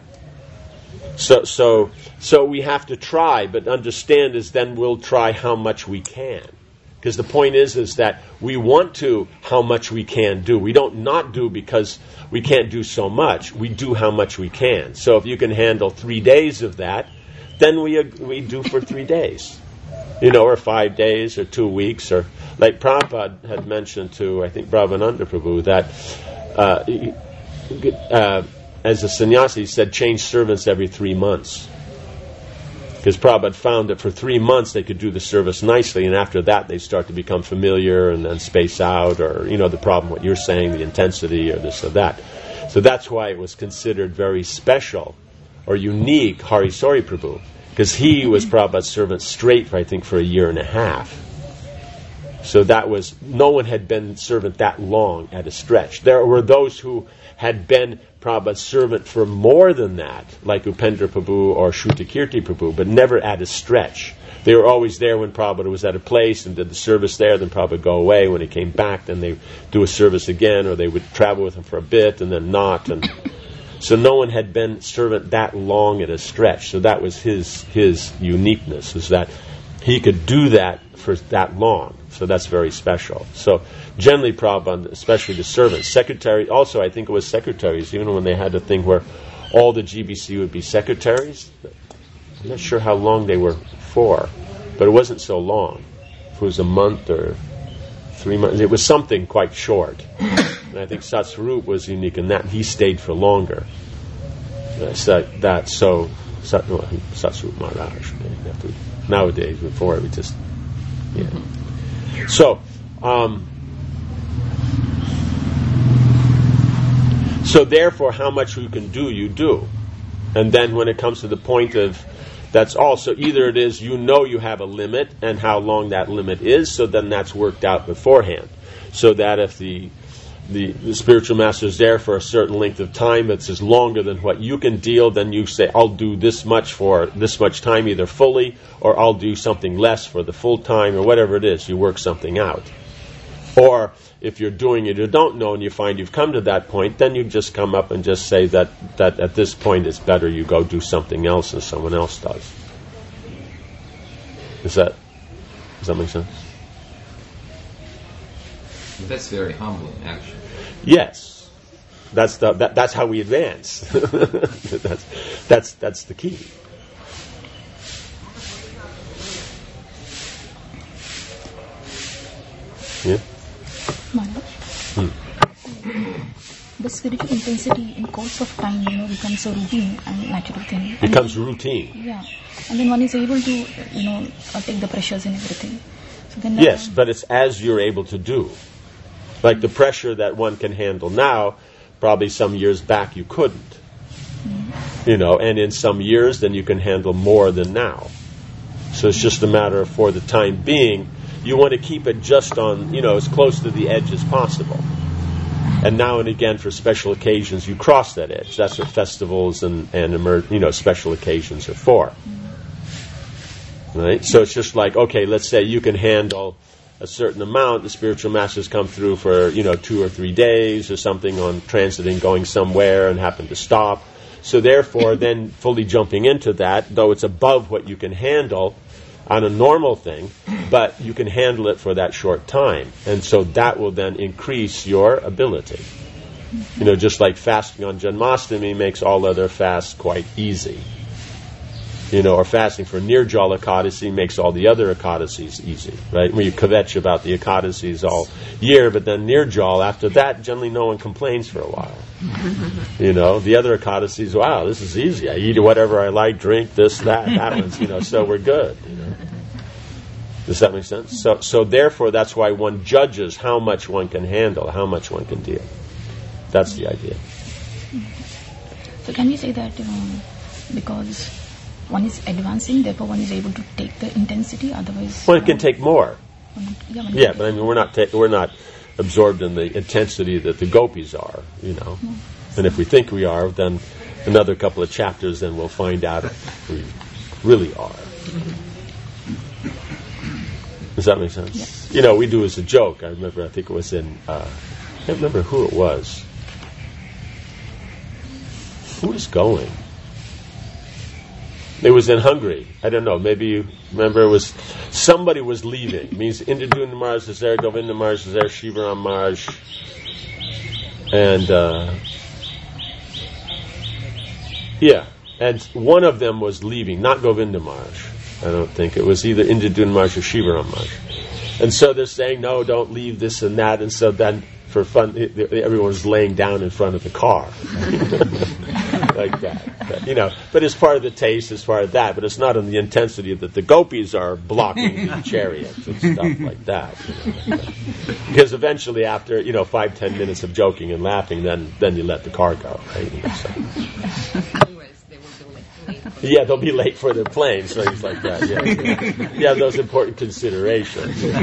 So so so we have to try, but understand is then we'll try how much we can. Because the point is is that we want to how much we can do. We don't not do because we can't do so much. We do how much we can. So if you can handle three days of that, then we we do for three days. You know, or five days, or two weeks, or like Prabhupada had mentioned to, I think, Brahmananda Prabhu, that uh, uh, as a sannyasi, he said, change servants every three months. Because Prabhupada found that for three months they could do the service nicely, and after that they start to become familiar and then space out, or, you know, the problem, what you're saying, the intensity, or this or that. So that's why it was considered very special or unique, Harisori Prabhu. Because he was Prabhupada's servant straight, for, I think, for a year and a half. So that was, no one had been servant that long at a stretch. There were those who had been Prabhupada's servant for more than that, like Upendra Prabhu or Shrutakirti Prabhu, but never at a stretch. They were always there when Prabhupada was at a place and did the service there, then Prabhupada would go away. When he came back, then they would do a service again, or they would travel with him for a bit and then not, and... So no one had been servant that long at a stretch. So that was his his uniqueness, is that he could do that for that long. So that's very special. So generally, Prabhupada, especially the servants, secretary. Also, I think it was secretaries. Even when they had a thing where all the G B C would be secretaries. I'm not sure how long they were for, but it wasn't so long. If it was a month or three months, it was something quite short. And I think Satsvarup was unique in that he stayed for longer. Uh, so that so Sat, well, Satsvarup Maharaj. Nowadays, before we just yeah. So um, so therefore, how much you can do, you do, and then when it comes to the point of that's also either it is you know you have a limit and how long that limit is, so then that's worked out beforehand, so that if the the, the spiritual master is there for a certain length of time. It's is longer than what you can deal. Then you say, I'll do this much for this much time, either fully, or I'll do something less for the full time, or whatever it is. You work something out. Or if you're doing it you don't know and you find you've come to that point, then you just come up and just say that, that at this point it's better you go do something else than someone else does. Is that, does that make sense? That's very humbling, actually. Yes. That's the that, that's how we advance. that's that's that's the key. Yeah. Hmm. The spiritual intensity in course of time, you know, becomes a routine and natural thing. Becomes and routine. Yeah, and then one is able to, you know, uh, take the pressures and everything. So then yes, but it's as you're able to do. Like the pressure that one can handle now, probably some years back you couldn't. Mm. You know, and in some years then you can handle more than now. So it's just a matter of, for the time being, you want to keep it just on, you know, as close to the edge as possible. And now and again, for special occasions, you cross that edge. That's what festivals and, and emer- you know, special occasions are for. Right? So it's just like, okay, let's say you can handle a certain amount. The spiritual masters come through for, you know, two or three days or something on transiting, going somewhere and happen to stop. So therefore, then fully jumping into that, though it's above what you can handle on a normal thing, but you can handle it for that short time. And so that will then increase your ability. You know, just like fasting on Janmashtami makes all other fasts quite easy. You know, or fasting for Nirjala Ekadasi makes all the other Ekadasis easy, right? When you kvetch about the Ekadasis all year, but then Nirjala, after that, generally no one complains for a while. You know, the other Ekadasis, wow, this is easy. I eat whatever I like, drink this, that, that one's, you know, so we're good. You know? Does that make sense? So, so therefore, that's why one judges how much one can handle, how much one can deal. That's the idea. So can we say that um, because one is advancing, therefore one is able to take the intensity, otherwise... One can take more. Yeah, yeah but I mean, we're not ta- we're not absorbed in the intensity that the gopis are, you know. No. And if we think we are, then another couple of chapters, then we'll find out if we really are. Does that make sense? Yes. You know, we do as a joke. I remember, I think it was in, uh, I can't remember who it was. Who was going? It was in Hungary. I don't know. Maybe you remember it was somebody was leaving. It means Indraduna Maharaj is there, Govinda Maharaj is there, Shivaram Maharaj, and uh, yeah, and one of them was leaving, not Govinda Maharaj. I don't think it was either Indraduna Maharaj or Shivaram Maharaj. And so they're saying, no, don't leave this and that. And so then, for fun, everyone was laying down in front of the car. Like that. But, you know, but it's part of the taste, it's part of that, but it's not in the intensity that the gopis are blocking the chariots and stuff like that. You know, because eventually after, you know, five, ten minutes of joking and laughing, then then you let the car go, right? So. Otherwise they will be late. late yeah, they'll be late for their plane, so things like that. Yeah, yeah. yeah those important considerations. We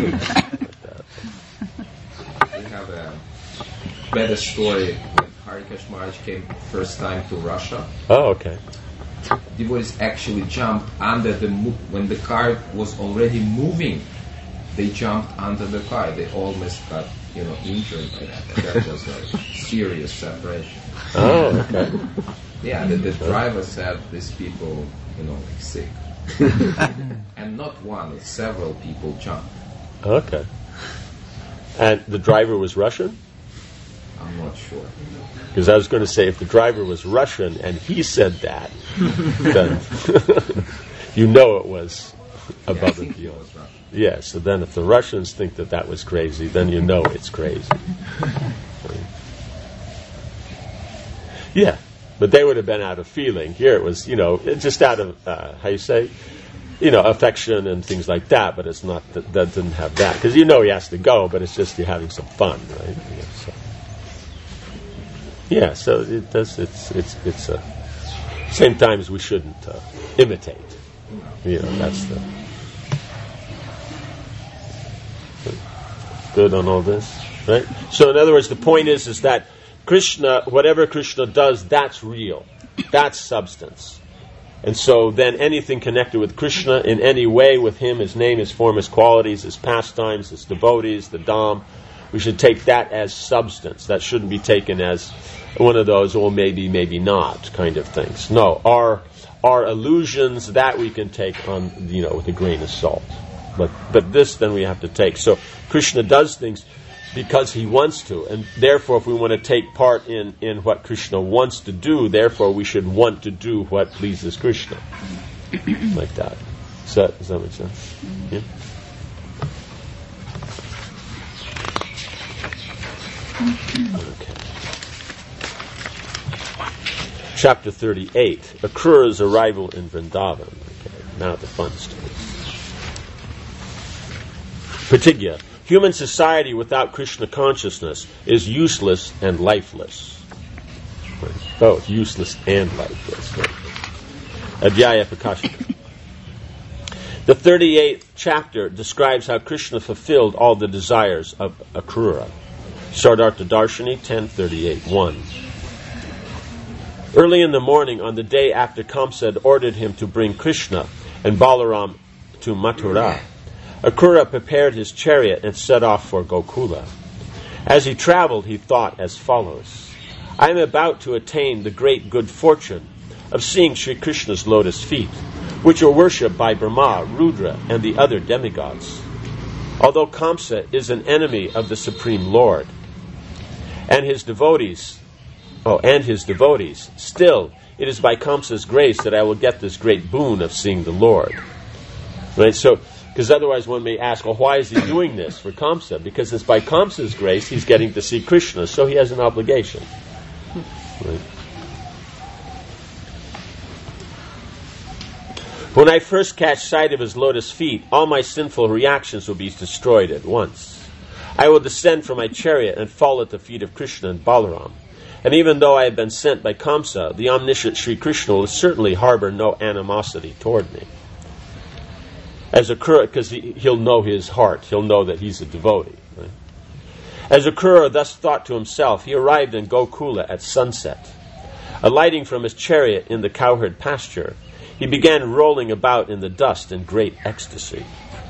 have a better story. Harikash Maharaj came first time to Russia. Oh, okay. Devotees actually jumped under the mo- when the car was already moving. They jumped under the car. They almost got, you know, injured by that. That was a serious separation. Oh, okay. Yeah, the, the driver said these people, you know, like sick, and not one, several people jumped. Okay. And the driver was Russian? I'm not sure. Because I was going to say, if the driver was Russian and he said that, then you know it was above yeah, and beyond. Russian. Yeah, so then if the Russians think that that was crazy, then you know it's crazy. Yeah, but they would have been out of feeling. Here it was, you know, just out of, uh, how you say, you know, affection and things like that, but it's not, that, that didn't have that. Because you know he has to go, but it's just you're having some fun, right? Yeah, so. Yeah, so it does. It's it's it's uh, same times we shouldn't uh, imitate. You know, that's the good on all this. Right? So in other words, the point is, is that Krishna, whatever Krishna does, that's real. That's substance. And so then anything connected with Krishna in any way, with him, his name, his form, his qualities, his pastimes, his devotees, the Dham, we should take that as substance. That shouldn't be taken as one of those, well, maybe, maybe not kind of things. No, our our illusions, that we can take on, you know, with a grain of salt. But but this then we have to take. So Krishna does things because he wants to, and therefore if we want to take part in, in what Krishna wants to do, therefore we should want to do what pleases Krishna. Like that. Does that, does that make sense? Yeah? Okay. Chapter thirty-eight. Akrura's arrival in Vrindavan. Okay, now the fun stuff. Pratigya. Human society without Krishna consciousness is useless and lifeless. Both useless and lifeless. Adhyaya Prakashika. The thirty-eighth chapter describes how Krishna fulfilled all the desires of Akrura. Siddhartha Darshini ten thirty-eight one. Early in the morning, on the day after Kamsa had ordered him to bring Krishna and Balaram to Mathura, Akrura prepared his chariot and set off for Gokula. As he traveled, he thought as follows: I am about to attain the great good fortune of seeing Sri Krishna's lotus feet, which are worshipped by Brahma, Rudra, and the other demigods. Although Kamsa is an enemy of the Supreme Lord, and his devotees, oh, and his devotees, still, it is by Kamsa's grace that I will get this great boon of seeing the Lord. Right? So, because otherwise one may ask, well, why is he doing this for Kamsa? Because it's by Kamsa's grace he's getting to see Krishna, so he has an obligation. Right? When I first catch sight of his lotus feet, all my sinful reactions will be destroyed at once. I will descend from my chariot and fall at the feet of Krishna and Balaram. And even though I have been sent by Kamsa, the omniscient Sri Krishna will certainly harbor no animosity toward me. As Akrura, because he, he'll know his heart, he'll know that he's a devotee. Right? As Akrura thus thought to himself, he arrived in Gokula at sunset. Alighting from his chariot in the cowherd pasture, he began rolling about in the dust in great ecstasy.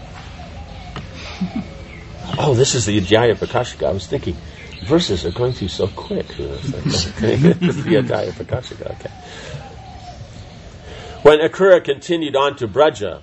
Oh, this is the Adhyaya Prakashika. I was thinking, verses are going through so quick. This is the Adhyaya Prakashika. Okay. When Akrura continued on to Braja,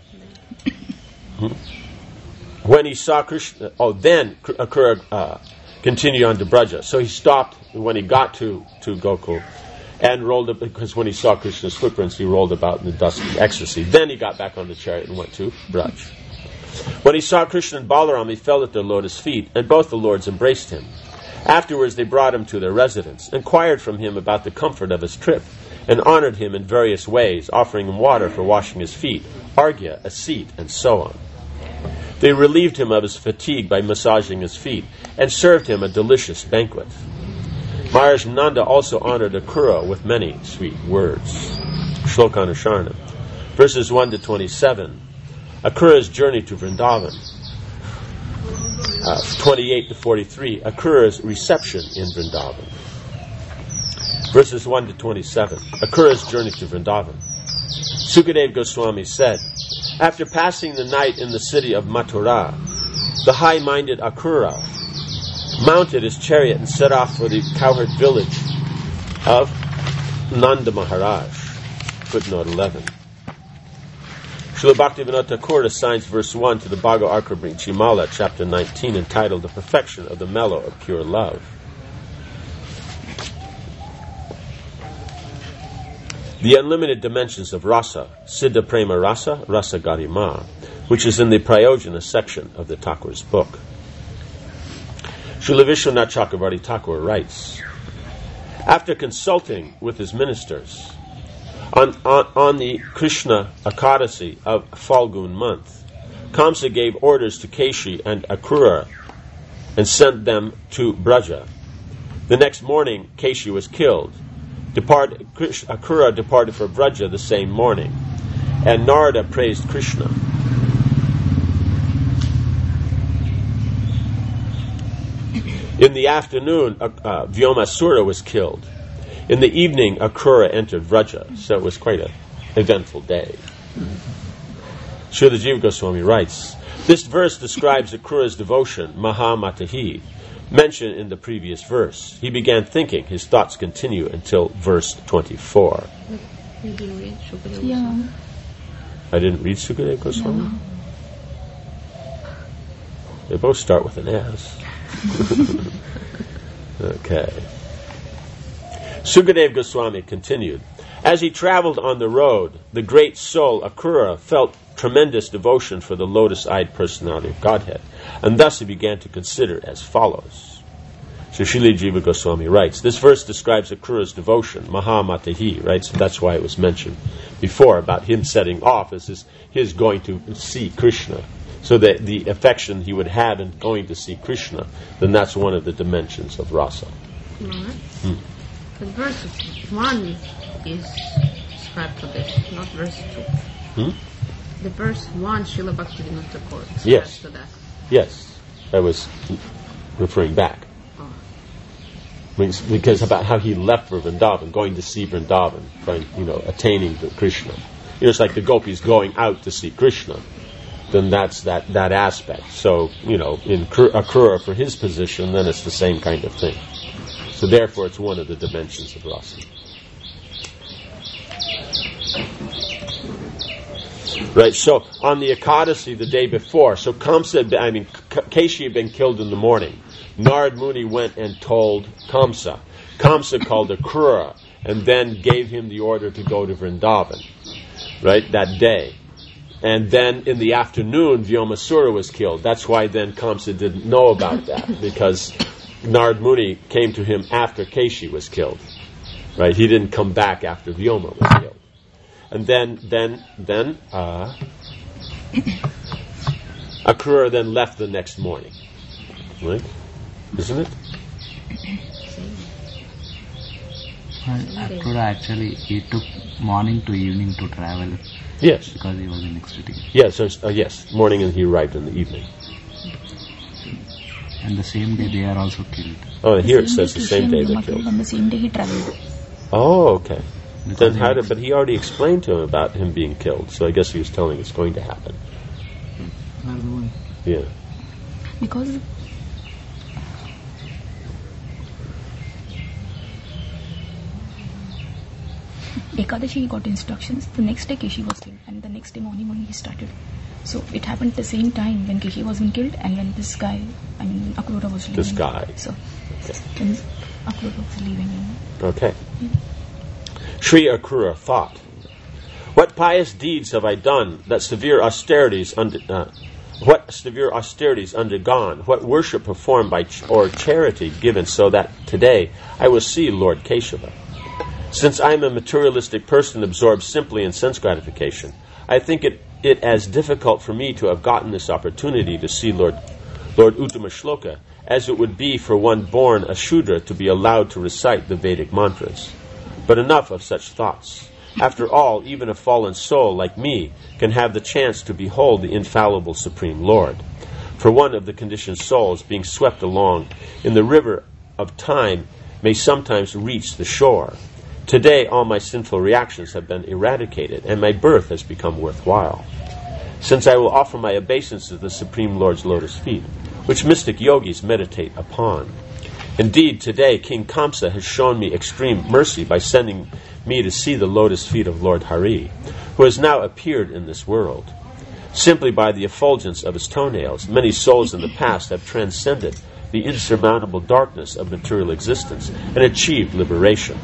when he saw Krishna, oh, then Akrura uh, continued on to Braja. So he stopped when he got to, to Gokul and rolled up, because when he saw Krishna's footprints, he rolled about in the dust of ecstasy. Then he got back on the chariot and went to Braj. When he saw Krishna and Balaram, he fell at their lotus feet, and both the lords embraced him. Afterwards, they brought him to their residence, inquired from him about the comfort of his trip, and honored him in various ways, offering him water for washing his feet, arghya, a seat, and so on. They relieved him of his fatigue by massaging his feet, and served him a delicious banquet. Maharaj Nanda also honored Akrura with many sweet words. Shlokanusharna. Verses one to twenty-seven. Akrura's journey to Vrindavan. Uh, twenty-eight to forty-three. Akrura's reception in Vrindavan. Verses one to twenty-seven. Akrura's journey to Vrindavan. Sukadeva Goswami said, after passing the night in the city of Mathura, the high-minded Akrura mounted his chariot and set off for the cowherd village of Nanda Maharaj. Footnote eleven. Srila Bhaktivinoda Thakur assigns verse one to the Bhagavad Chimala, chapter nineteen, entitled The Perfection of the Mellow of Pure Love. The unlimited dimensions of rasa, Siddha Prema Rasa, Rasa Garima, which is in the Prayojana section of the Thakur's book. Srila Vishwanath Chakravarti Thakur writes, after consulting with his ministers on, on, on the Krishna Ekadasi of Falgun month, Kamsa gave orders to Keshi and Akrura and sent them to Braja. The next morning, Keshi was killed. Depart, Akrura departed for Braja the same morning, and Narada praised Krishna. In the afternoon, uh, uh, Vyomasura was killed. In the evening, Akrura entered Vraja. So it was quite an eventful day. Srila Jiva Goswami writes, this verse describes Akrura's devotion, Mahamatahi, mentioned in the previous verse. He began thinking. His thoughts continue until verse twenty-four. Did you read Shukadeva Yeah. Goswami? I didn't read Sukadeva Goswami? They both start with an S. Okay. Sukadeva Goswami continued. As he traveled on the road, the great soul Akrura felt tremendous devotion for the lotus-eyed personality of Godhead, and thus he began to consider as follows. So Srila Jiva Goswami writes, this verse describes Akrura's devotion, Mahamatahi, right? So that's why it was mentioned before about him setting off as his, his going to see Krishna. So that the affection he would have in going to see Krishna, then that's one of the dimensions of rasa. Right. Hmm. But verse one is described to this, not verse two. Hmm? The verse one, Srila Bhaktivinoda Thakur, describes Yes. to that. Yes, I was referring back. Oh. Means- Because about how he left for Vrindavan, going to see Vrindavan, going, you know, attaining to Krishna. You know, it's like the gopis going out to see Krishna. Then that's that, that aspect. So, you know, in Kru- Akrura for his position, then it's the same kind of thing. So therefore it's one of the dimensions of rasa. Right, so on the Ekadasi the day before, so Kamsa, had been- I mean, K- Keshi had been killed in the morning. Narad Muni went and told Kamsa. Kamsa called Akrura and then gave him the order to go to Vrindavan, right, that day. And then in the afternoon, Vyomasura was killed. That's why then Kamsa didn't know about that, because Narad Muni came to him after Keshi was killed, right? He didn't come back after Vyoma was killed. And then, then, then, uh, Akrura then left the next morning, right? Isn't it? Well, Akrura actually, he took morning to evening to travel Yes. because he was in ecstasy. Yes. So, uh, yes. Morning, and he arrived in the evening. And the same day they are also killed. Oh, here it same says day the same Keshi day and they Vyoma killed. On the same day he traveled. Oh, okay. Because Then he how was- did? But he already explained to him about him being killed. So I guess he was telling it's going to happen. Yeah. Because Ekadashi he got instructions. The next day Keshi was killed, and the next day morning only he started. So it happened at the same time when Keshi wasn't killed and when this guy, I mean Akrura was leaving. This guy. So Okay. when Akrura was leaving, you know. Okay. Sri Akrura thought, what pious deeds have I done that severe austerities under, uh, what severe austerities undergone, what worship performed by ch- or charity given, so that today I will see Lord Keshava. Since I am a materialistic person absorbed simply in sense gratification, I think it, it as difficult for me to have gotten this opportunity to see Lord Lord Uttama Shloka as it would be for one born a Shudra to be allowed to recite the Vedic mantras. But enough of such thoughts. After all, even a fallen soul like me can have the chance to behold the infallible Supreme Lord. For one of the conditioned souls being swept along in the river of time may sometimes reach the shore. Today all my sinful reactions have been eradicated and my birth has become worthwhile. Since I will offer my obeisance to the Supreme Lord's lotus feet, which mystic yogis meditate upon. Indeed, today King Kamsa has shown me extreme mercy by sending me to see the lotus feet of Lord Hari, who has now appeared in this world. Simply by the effulgence of his toenails, many souls in the past have transcended the insurmountable darkness of material existence and achieved liberation.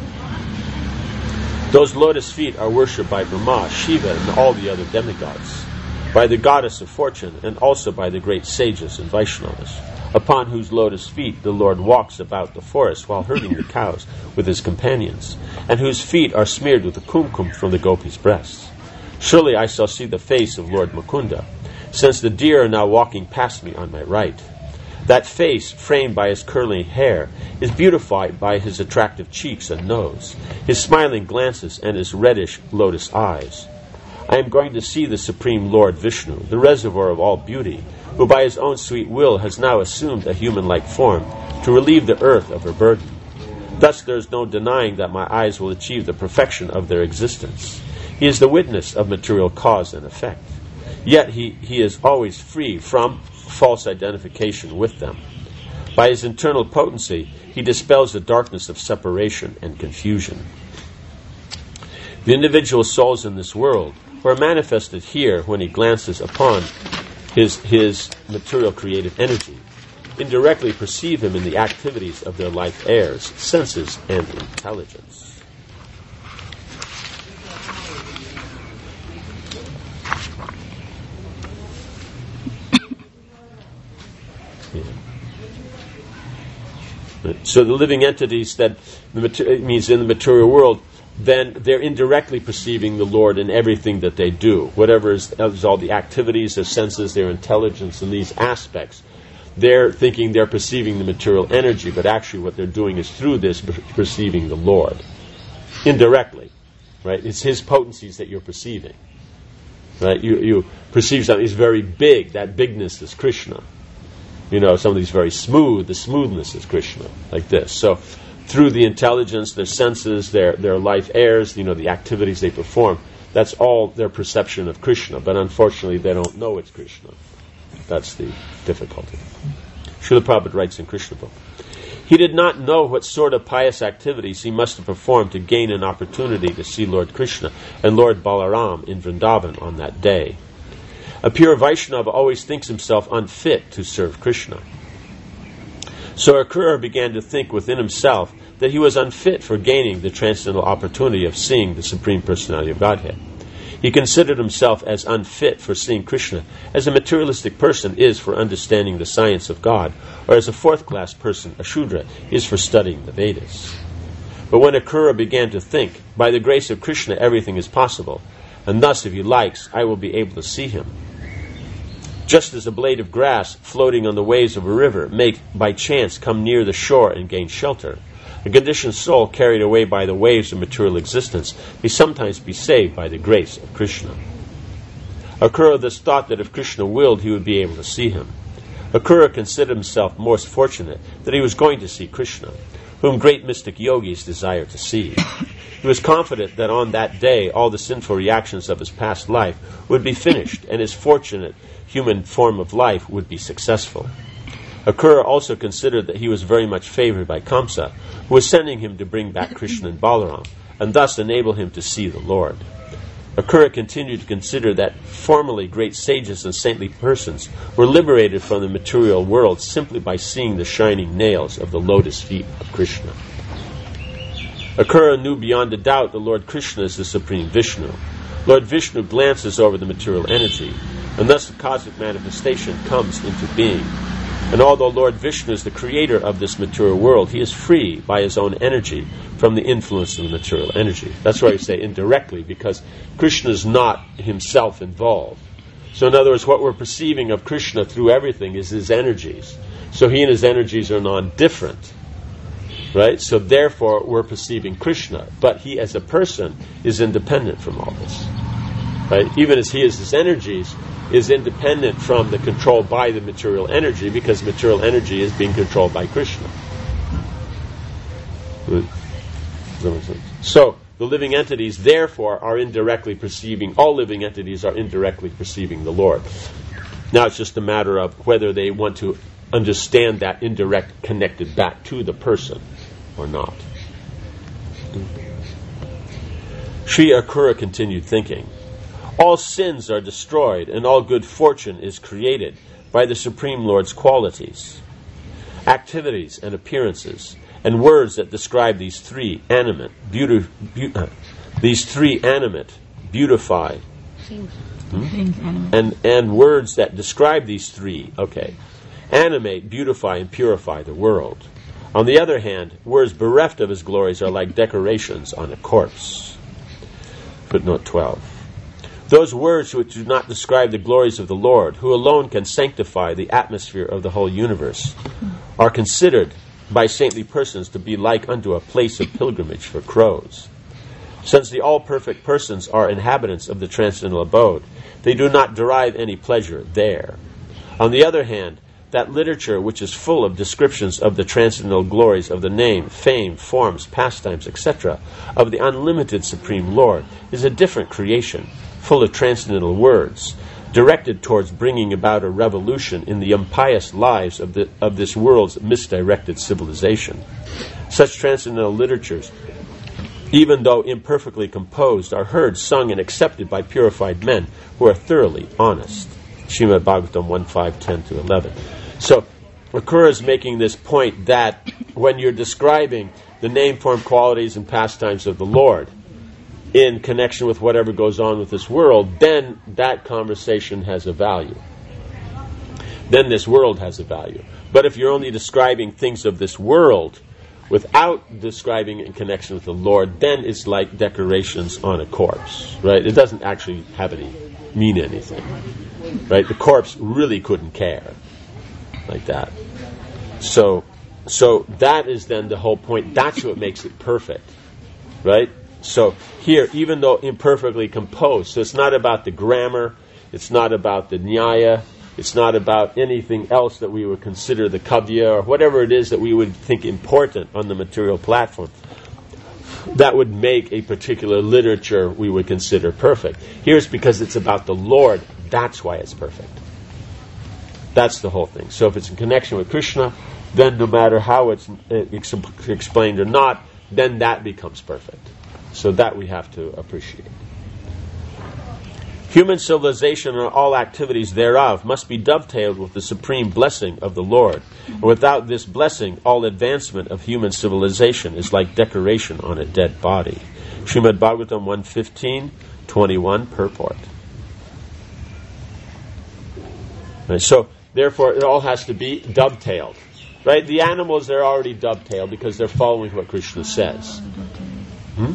Those lotus feet are worshipped by Brahma, Shiva, and all the other demigods, by the goddess of fortune, and also by the great sages and Vaishnavas, upon whose lotus feet the Lord walks about the forest while herding the cows with his companions, and whose feet are smeared with the kumkum from the gopis' breasts. Surely I shall see the face of Lord Mukunda, since the deer are now walking past me on my right. That face, framed by his curly hair, is beautified by his attractive cheeks and nose, his smiling glances, and his reddish lotus eyes. I am going to see the Supreme Lord Vishnu, the reservoir of all beauty, who by his own sweet will has now assumed a human-like form to relieve the earth of her burden. Thus there is no denying that my eyes will achieve the perfection of their existence. He is the witness of material cause and effect. Yet he, he is always free from false identification with them. By his internal potency, he dispels the darkness of separation and confusion. The individual souls in this world, who are manifested here when he glances upon his, his material creative energy, indirectly perceive him in the activities of their life airs, senses, and intelligence. Yeah. So the living entities that the mater- means in the material world, then they're indirectly perceiving the Lord in everything that they do. Whatever is, is all the activities, their senses, their intelligence, and these aspects. They're thinking they're perceiving the material energy, but actually what they're doing is through this perceiving the Lord. Indirectly. Right? It's his potencies that you're perceiving. Right? You, you perceive something is very big. That bigness is Krishna. You know, somebody's very smooth. The smoothness is Krishna. Like this. So through the intelligence, their senses, their, their life airs, you know, the activities they perform, that's all their perception of Krishna. But unfortunately, they don't know it's Krishna. That's the difficulty. Srila Prabhupada writes in Krishna book, he did not know what sort of pious activities he must have performed to gain an opportunity to see Lord Krishna and Lord Balaram in Vrindavan on that day. A pure Vaishnava always thinks himself unfit to serve Krishna. So Akrura began to think within himself that he was unfit for gaining the transcendental opportunity of seeing the Supreme Personality of Godhead. He considered himself as unfit for seeing Krishna, as a materialistic person is for understanding the science of God, or as a fourth-class person, a Shudra, is for studying the Vedas. But when Akrura began to think, by the grace of Krishna everything is possible, and thus, if he likes, I will be able to see him. Just as a blade of grass floating on the waves of a river may by chance come near the shore and gain shelter, a conditioned soul carried away by the waves of material existence may sometimes be saved by the grace of Krishna. Akrura thus thought that if Krishna willed, he would be able to see him. Akrura considered himself most fortunate that he was going to see Krishna, whom great mystic yogis desire to see. He was confident that on that day all the sinful reactions of his past life would be finished and his fortunate human form of life would be successful. Akrura also considered that he was very much favored by Kamsa, who was sending him to bring back Krishna and Balaram, and thus enable him to see the Lord. Akrura continued to consider that formerly great sages and saintly persons were liberated from the material world simply by seeing the shining nails of the lotus feet of Krishna. Akrura knew beyond a doubt that Lord Krishna is the Supreme Vishnu. Lord Vishnu glances over the material energy, and thus the cosmic manifestation comes into being. And although Lord Vishnu is the creator of this material world, he is free by his own energy from the influence of the material energy. That's why I say indirectly, because Krishna is not himself involved. So in other words, what we're perceiving of Krishna through everything is his energies. So he and his energies are non-different. Right? So therefore, we're perceiving Krishna. But he as a person is independent from all this. Right? Even as he is his energies, is independent from the control by the material energy, because material energy is being controlled by Krishna. So, the living entities, therefore, are indirectly perceiving, all living entities are indirectly perceiving the Lord. Now it's just a matter of whether they want to understand that indirect connected back to the person or not. Sri Akrura continued thinking, all sins are destroyed and all good fortune is created by the Supreme Lord's qualities. Activities and appearances and words that describe these three animate, beauty, be, uh, these three animate, beautify, hmm? and and words that describe these three, okay, animate, beautify, and purify the world. On the other hand, words bereft of his glories are like decorations on a corpse. Footnote twelve. Those words which do not describe the glories of the Lord, who alone can sanctify the atmosphere of the whole universe, are considered by saintly persons to be like unto a place of pilgrimage for crows. Since the all-perfect persons are inhabitants of the transcendental abode, they do not derive any pleasure there. On the other hand, that literature which is full of descriptions of the transcendental glories of the name, fame, forms, pastimes, et cetera, of the unlimited Supreme Lord, is a different creation, full of transcendental words, directed towards bringing about a revolution in the impious lives of the of this world's misdirected civilization. Such transcendental literatures, even though imperfectly composed, are heard, sung, and accepted by purified men who are thoroughly honest. Srimad Bhagavatam one five, ten to eleven. So, Akrura is making this point that when you're describing the name, form, qualities, and pastimes of the Lord in connection with whatever goes on with this world, then that conversation has a value. Then this world has a value. But if you're only describing things of this world without describing it in connection with the Lord, then it's like decorations on a corpse, right? It doesn't actually have any mean anything, right? The corpse really couldn't care like that. So, so that is then the whole point. That's what makes it perfect, right? So here, even though imperfectly composed, so it's not about the grammar, it's not about the nyaya, it's not about anything else that we would consider the kavya or whatever it is that we would think important on the material platform that would make a particular literature we would consider perfect. Here's because it's about the Lord. That's why it's perfect. That's the whole thing. So if it's in connection with Krishna, then no matter how it's ex- explained or not, then that becomes perfect. So that we have to appreciate. Human civilization and all activities thereof must be dovetailed with the supreme blessing of the Lord. And without this blessing, all advancement of human civilization is like decoration on a dead body. Srimad Bhagavatam one fifteen, twenty-one, purport. Right, so, therefore, it all has to be dovetailed. Right? The animals, they're already dovetailed because they're following what Krishna says. Hmm?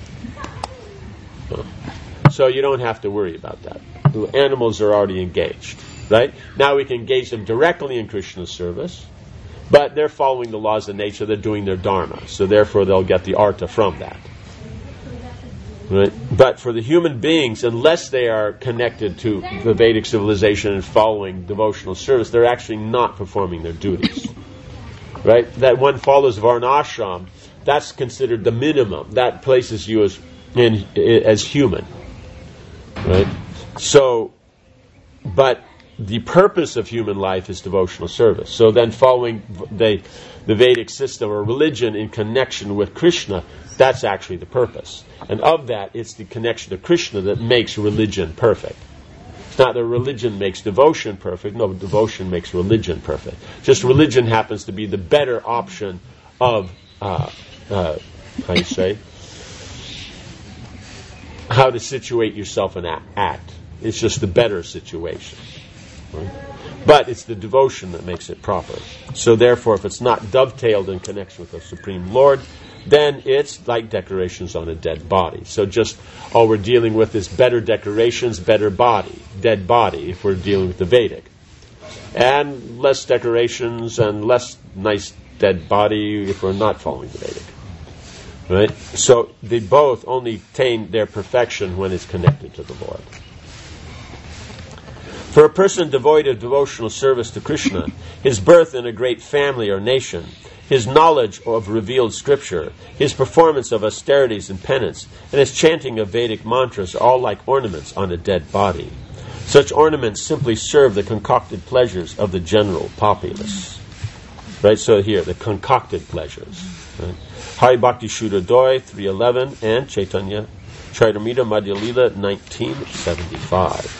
So you don't have to worry about that. The animals are already engaged. Right? Now we can engage them directly in Krishna's service, but they're following the laws of nature, they're doing their dharma, so therefore they'll get the artha from that. Right? But for the human beings, unless they are connected to the Vedic civilization and following devotional service, they're actually not performing their duties. Right? That one follows varnashram, that's considered the minimum. That places you as in, as human. Right? So, but the purpose of human life is devotional service. So then following the, the Vedic system or religion in connection with Krishna, that's actually the purpose. And of that, it's the connection to Krishna that makes religion perfect. It's not that religion makes devotion perfect. No, devotion makes religion perfect. Just religion happens to be the better option of, uh, uh, how do you say, how to situate yourself and act. It's just the better situation. Right? But it's the devotion that makes it proper. So therefore, if it's not dovetailed in connection with the Supreme Lord, then it's like decorations on a dead body. So just all we're dealing with is better decorations, better body, dead body, if we're dealing with the Vedic. And less decorations and less nice dead body if we're not following the Vedic. Right? So they both only attain their perfection when it's connected to the Lord. For a person devoid of devotional service to Krishna, his birth in a great family or nation, his knowledge of revealed scripture, his performance of austerities and penance, and his chanting of Vedic mantras are all like ornaments on a dead body. Such ornaments simply serve the concocted pleasures of the general populace. Right, so here, the concocted pleasures. Right? Hari Bhakti Shuddhodaya three eleven and Chaitanya Charitamrita Madhya Lila nineteen seventy-five.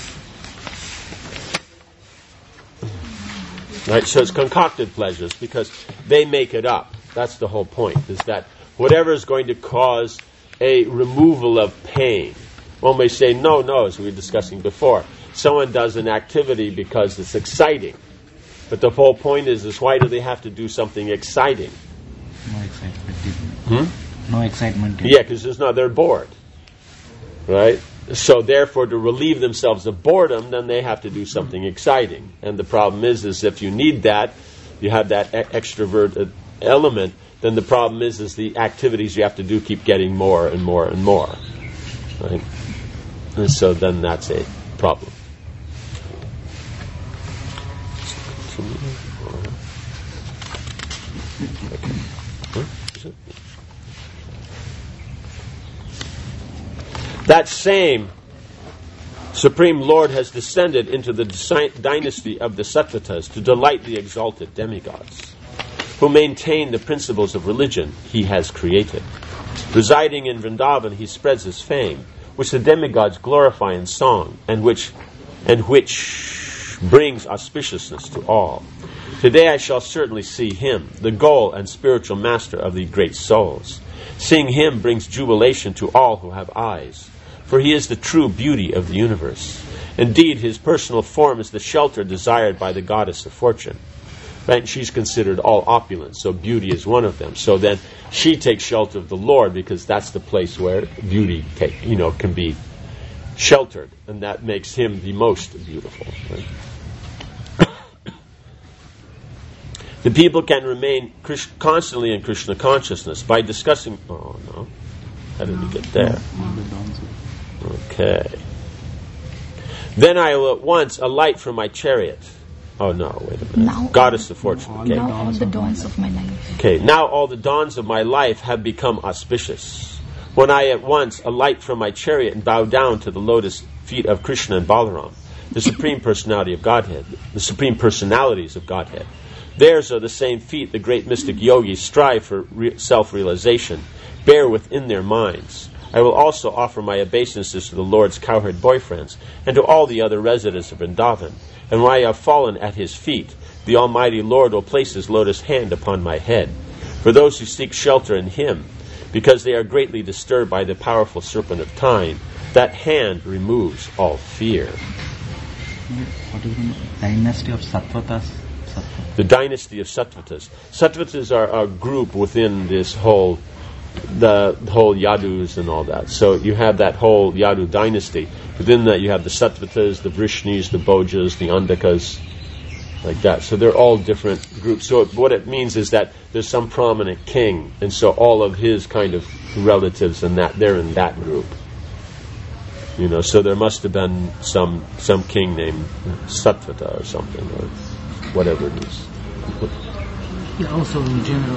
Right, so it's concocted pleasures because they make it up. That's the whole point, is that whatever is going to cause a removal of pain. One may say, no, no, as we were discussing before. Someone does an activity because it's exciting. But the whole point is, is why do they have to do something exciting? No excitement. Hmm? No excitement. Yeah, because there's no, they're bored. Right? So therefore, to relieve themselves of boredom, then they have to do something exciting. And the problem is, is if you need that, you have that e- extrovert element, then the problem is, is the activities you have to do keep getting more and more and more. Right? And so then that's a problem. That same Supreme Lord has descended into the dynasty of the Sattvatas to delight the exalted demigods, who maintain the principles of religion he has created. Residing in Vrindavan, he spreads his fame, which the demigods glorify in song, and which and which brings auspiciousness to all. Today I shall certainly see him, the goal and spiritual master of the great souls. Seeing him brings jubilation to all who have eyes, for he is the true beauty of the universe. Indeed, his personal form is the shelter desired by the goddess of fortune. Right? And she's considered all opulent, so beauty is one of them. So then she takes shelter of the Lord because that's the place where beauty take, you know, can be sheltered, and that makes him the most beautiful. Right? The people can remain constantly in Krishna consciousness by discussing... Oh, no. How did we get there? Okay. Then I will at once alight from my chariot. Oh, no, wait a minute. Now, Goddess of fortune. Okay. Now all the dawns of my life. Okay, now all the dawns of my life have become auspicious. When I at once alight from my chariot and bow down to the lotus feet of Krishna and Balaram, the Supreme Personality of Godhead, the Supreme Personalities of Godhead. Theirs are the same feet the great mystic yogis strive for re- self-realization, bear within their minds. I will also offer my obeisances to the Lord's cowherd boyfriends and to all the other residents of Vrindavan. And when I have fallen at his feet, the Almighty Lord will place his lotus hand upon my head. For those who seek shelter in him, because they are greatly disturbed by the powerful serpent of time, that hand removes all fear. What is the dynasty of Sattvatas? The dynasty of Sattvatas. Sattvatas are a group within this whole, the whole Yadus and all that. So you have that whole Yadu dynasty. Within that you have the Sattvatas, the Vrishnis, the Bhojas, the Andakas, like that. So they're all different groups. So what it means is that there's some prominent king, and so all of his kind of relatives and that, they're in that group. You know, so there must have been some some king named Sattvata or something, or whatever it is. Yeah, also in general.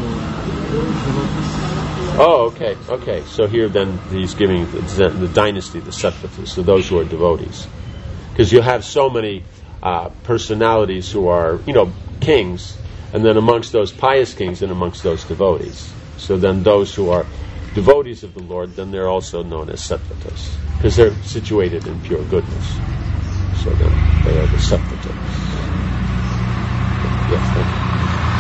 Uh, oh, okay, okay. So here then he's giving the, the dynasty, the Sattvatas, so those who are devotees. Because you have so many uh, personalities who are, you know, kings, and then amongst those pious kings and amongst those devotees. So then those who are devotees of the Lord, then they're also known as Sattvatas, because they're situated in pure goodness. So then they are the Sattvatas. Yes, thank you.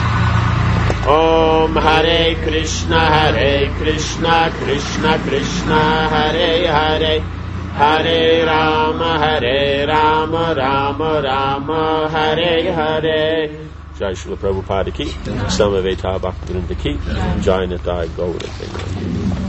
Om Hare Krishna, Hare Krishna, Krishna Krishna, Hare Hare, Hare Rama, Hare Rama, Rama Rama, Hare Hare. Jai Srila Prabhupada ki, Samaveta Bhaktivinoda ki, Jai Nitai Gaura.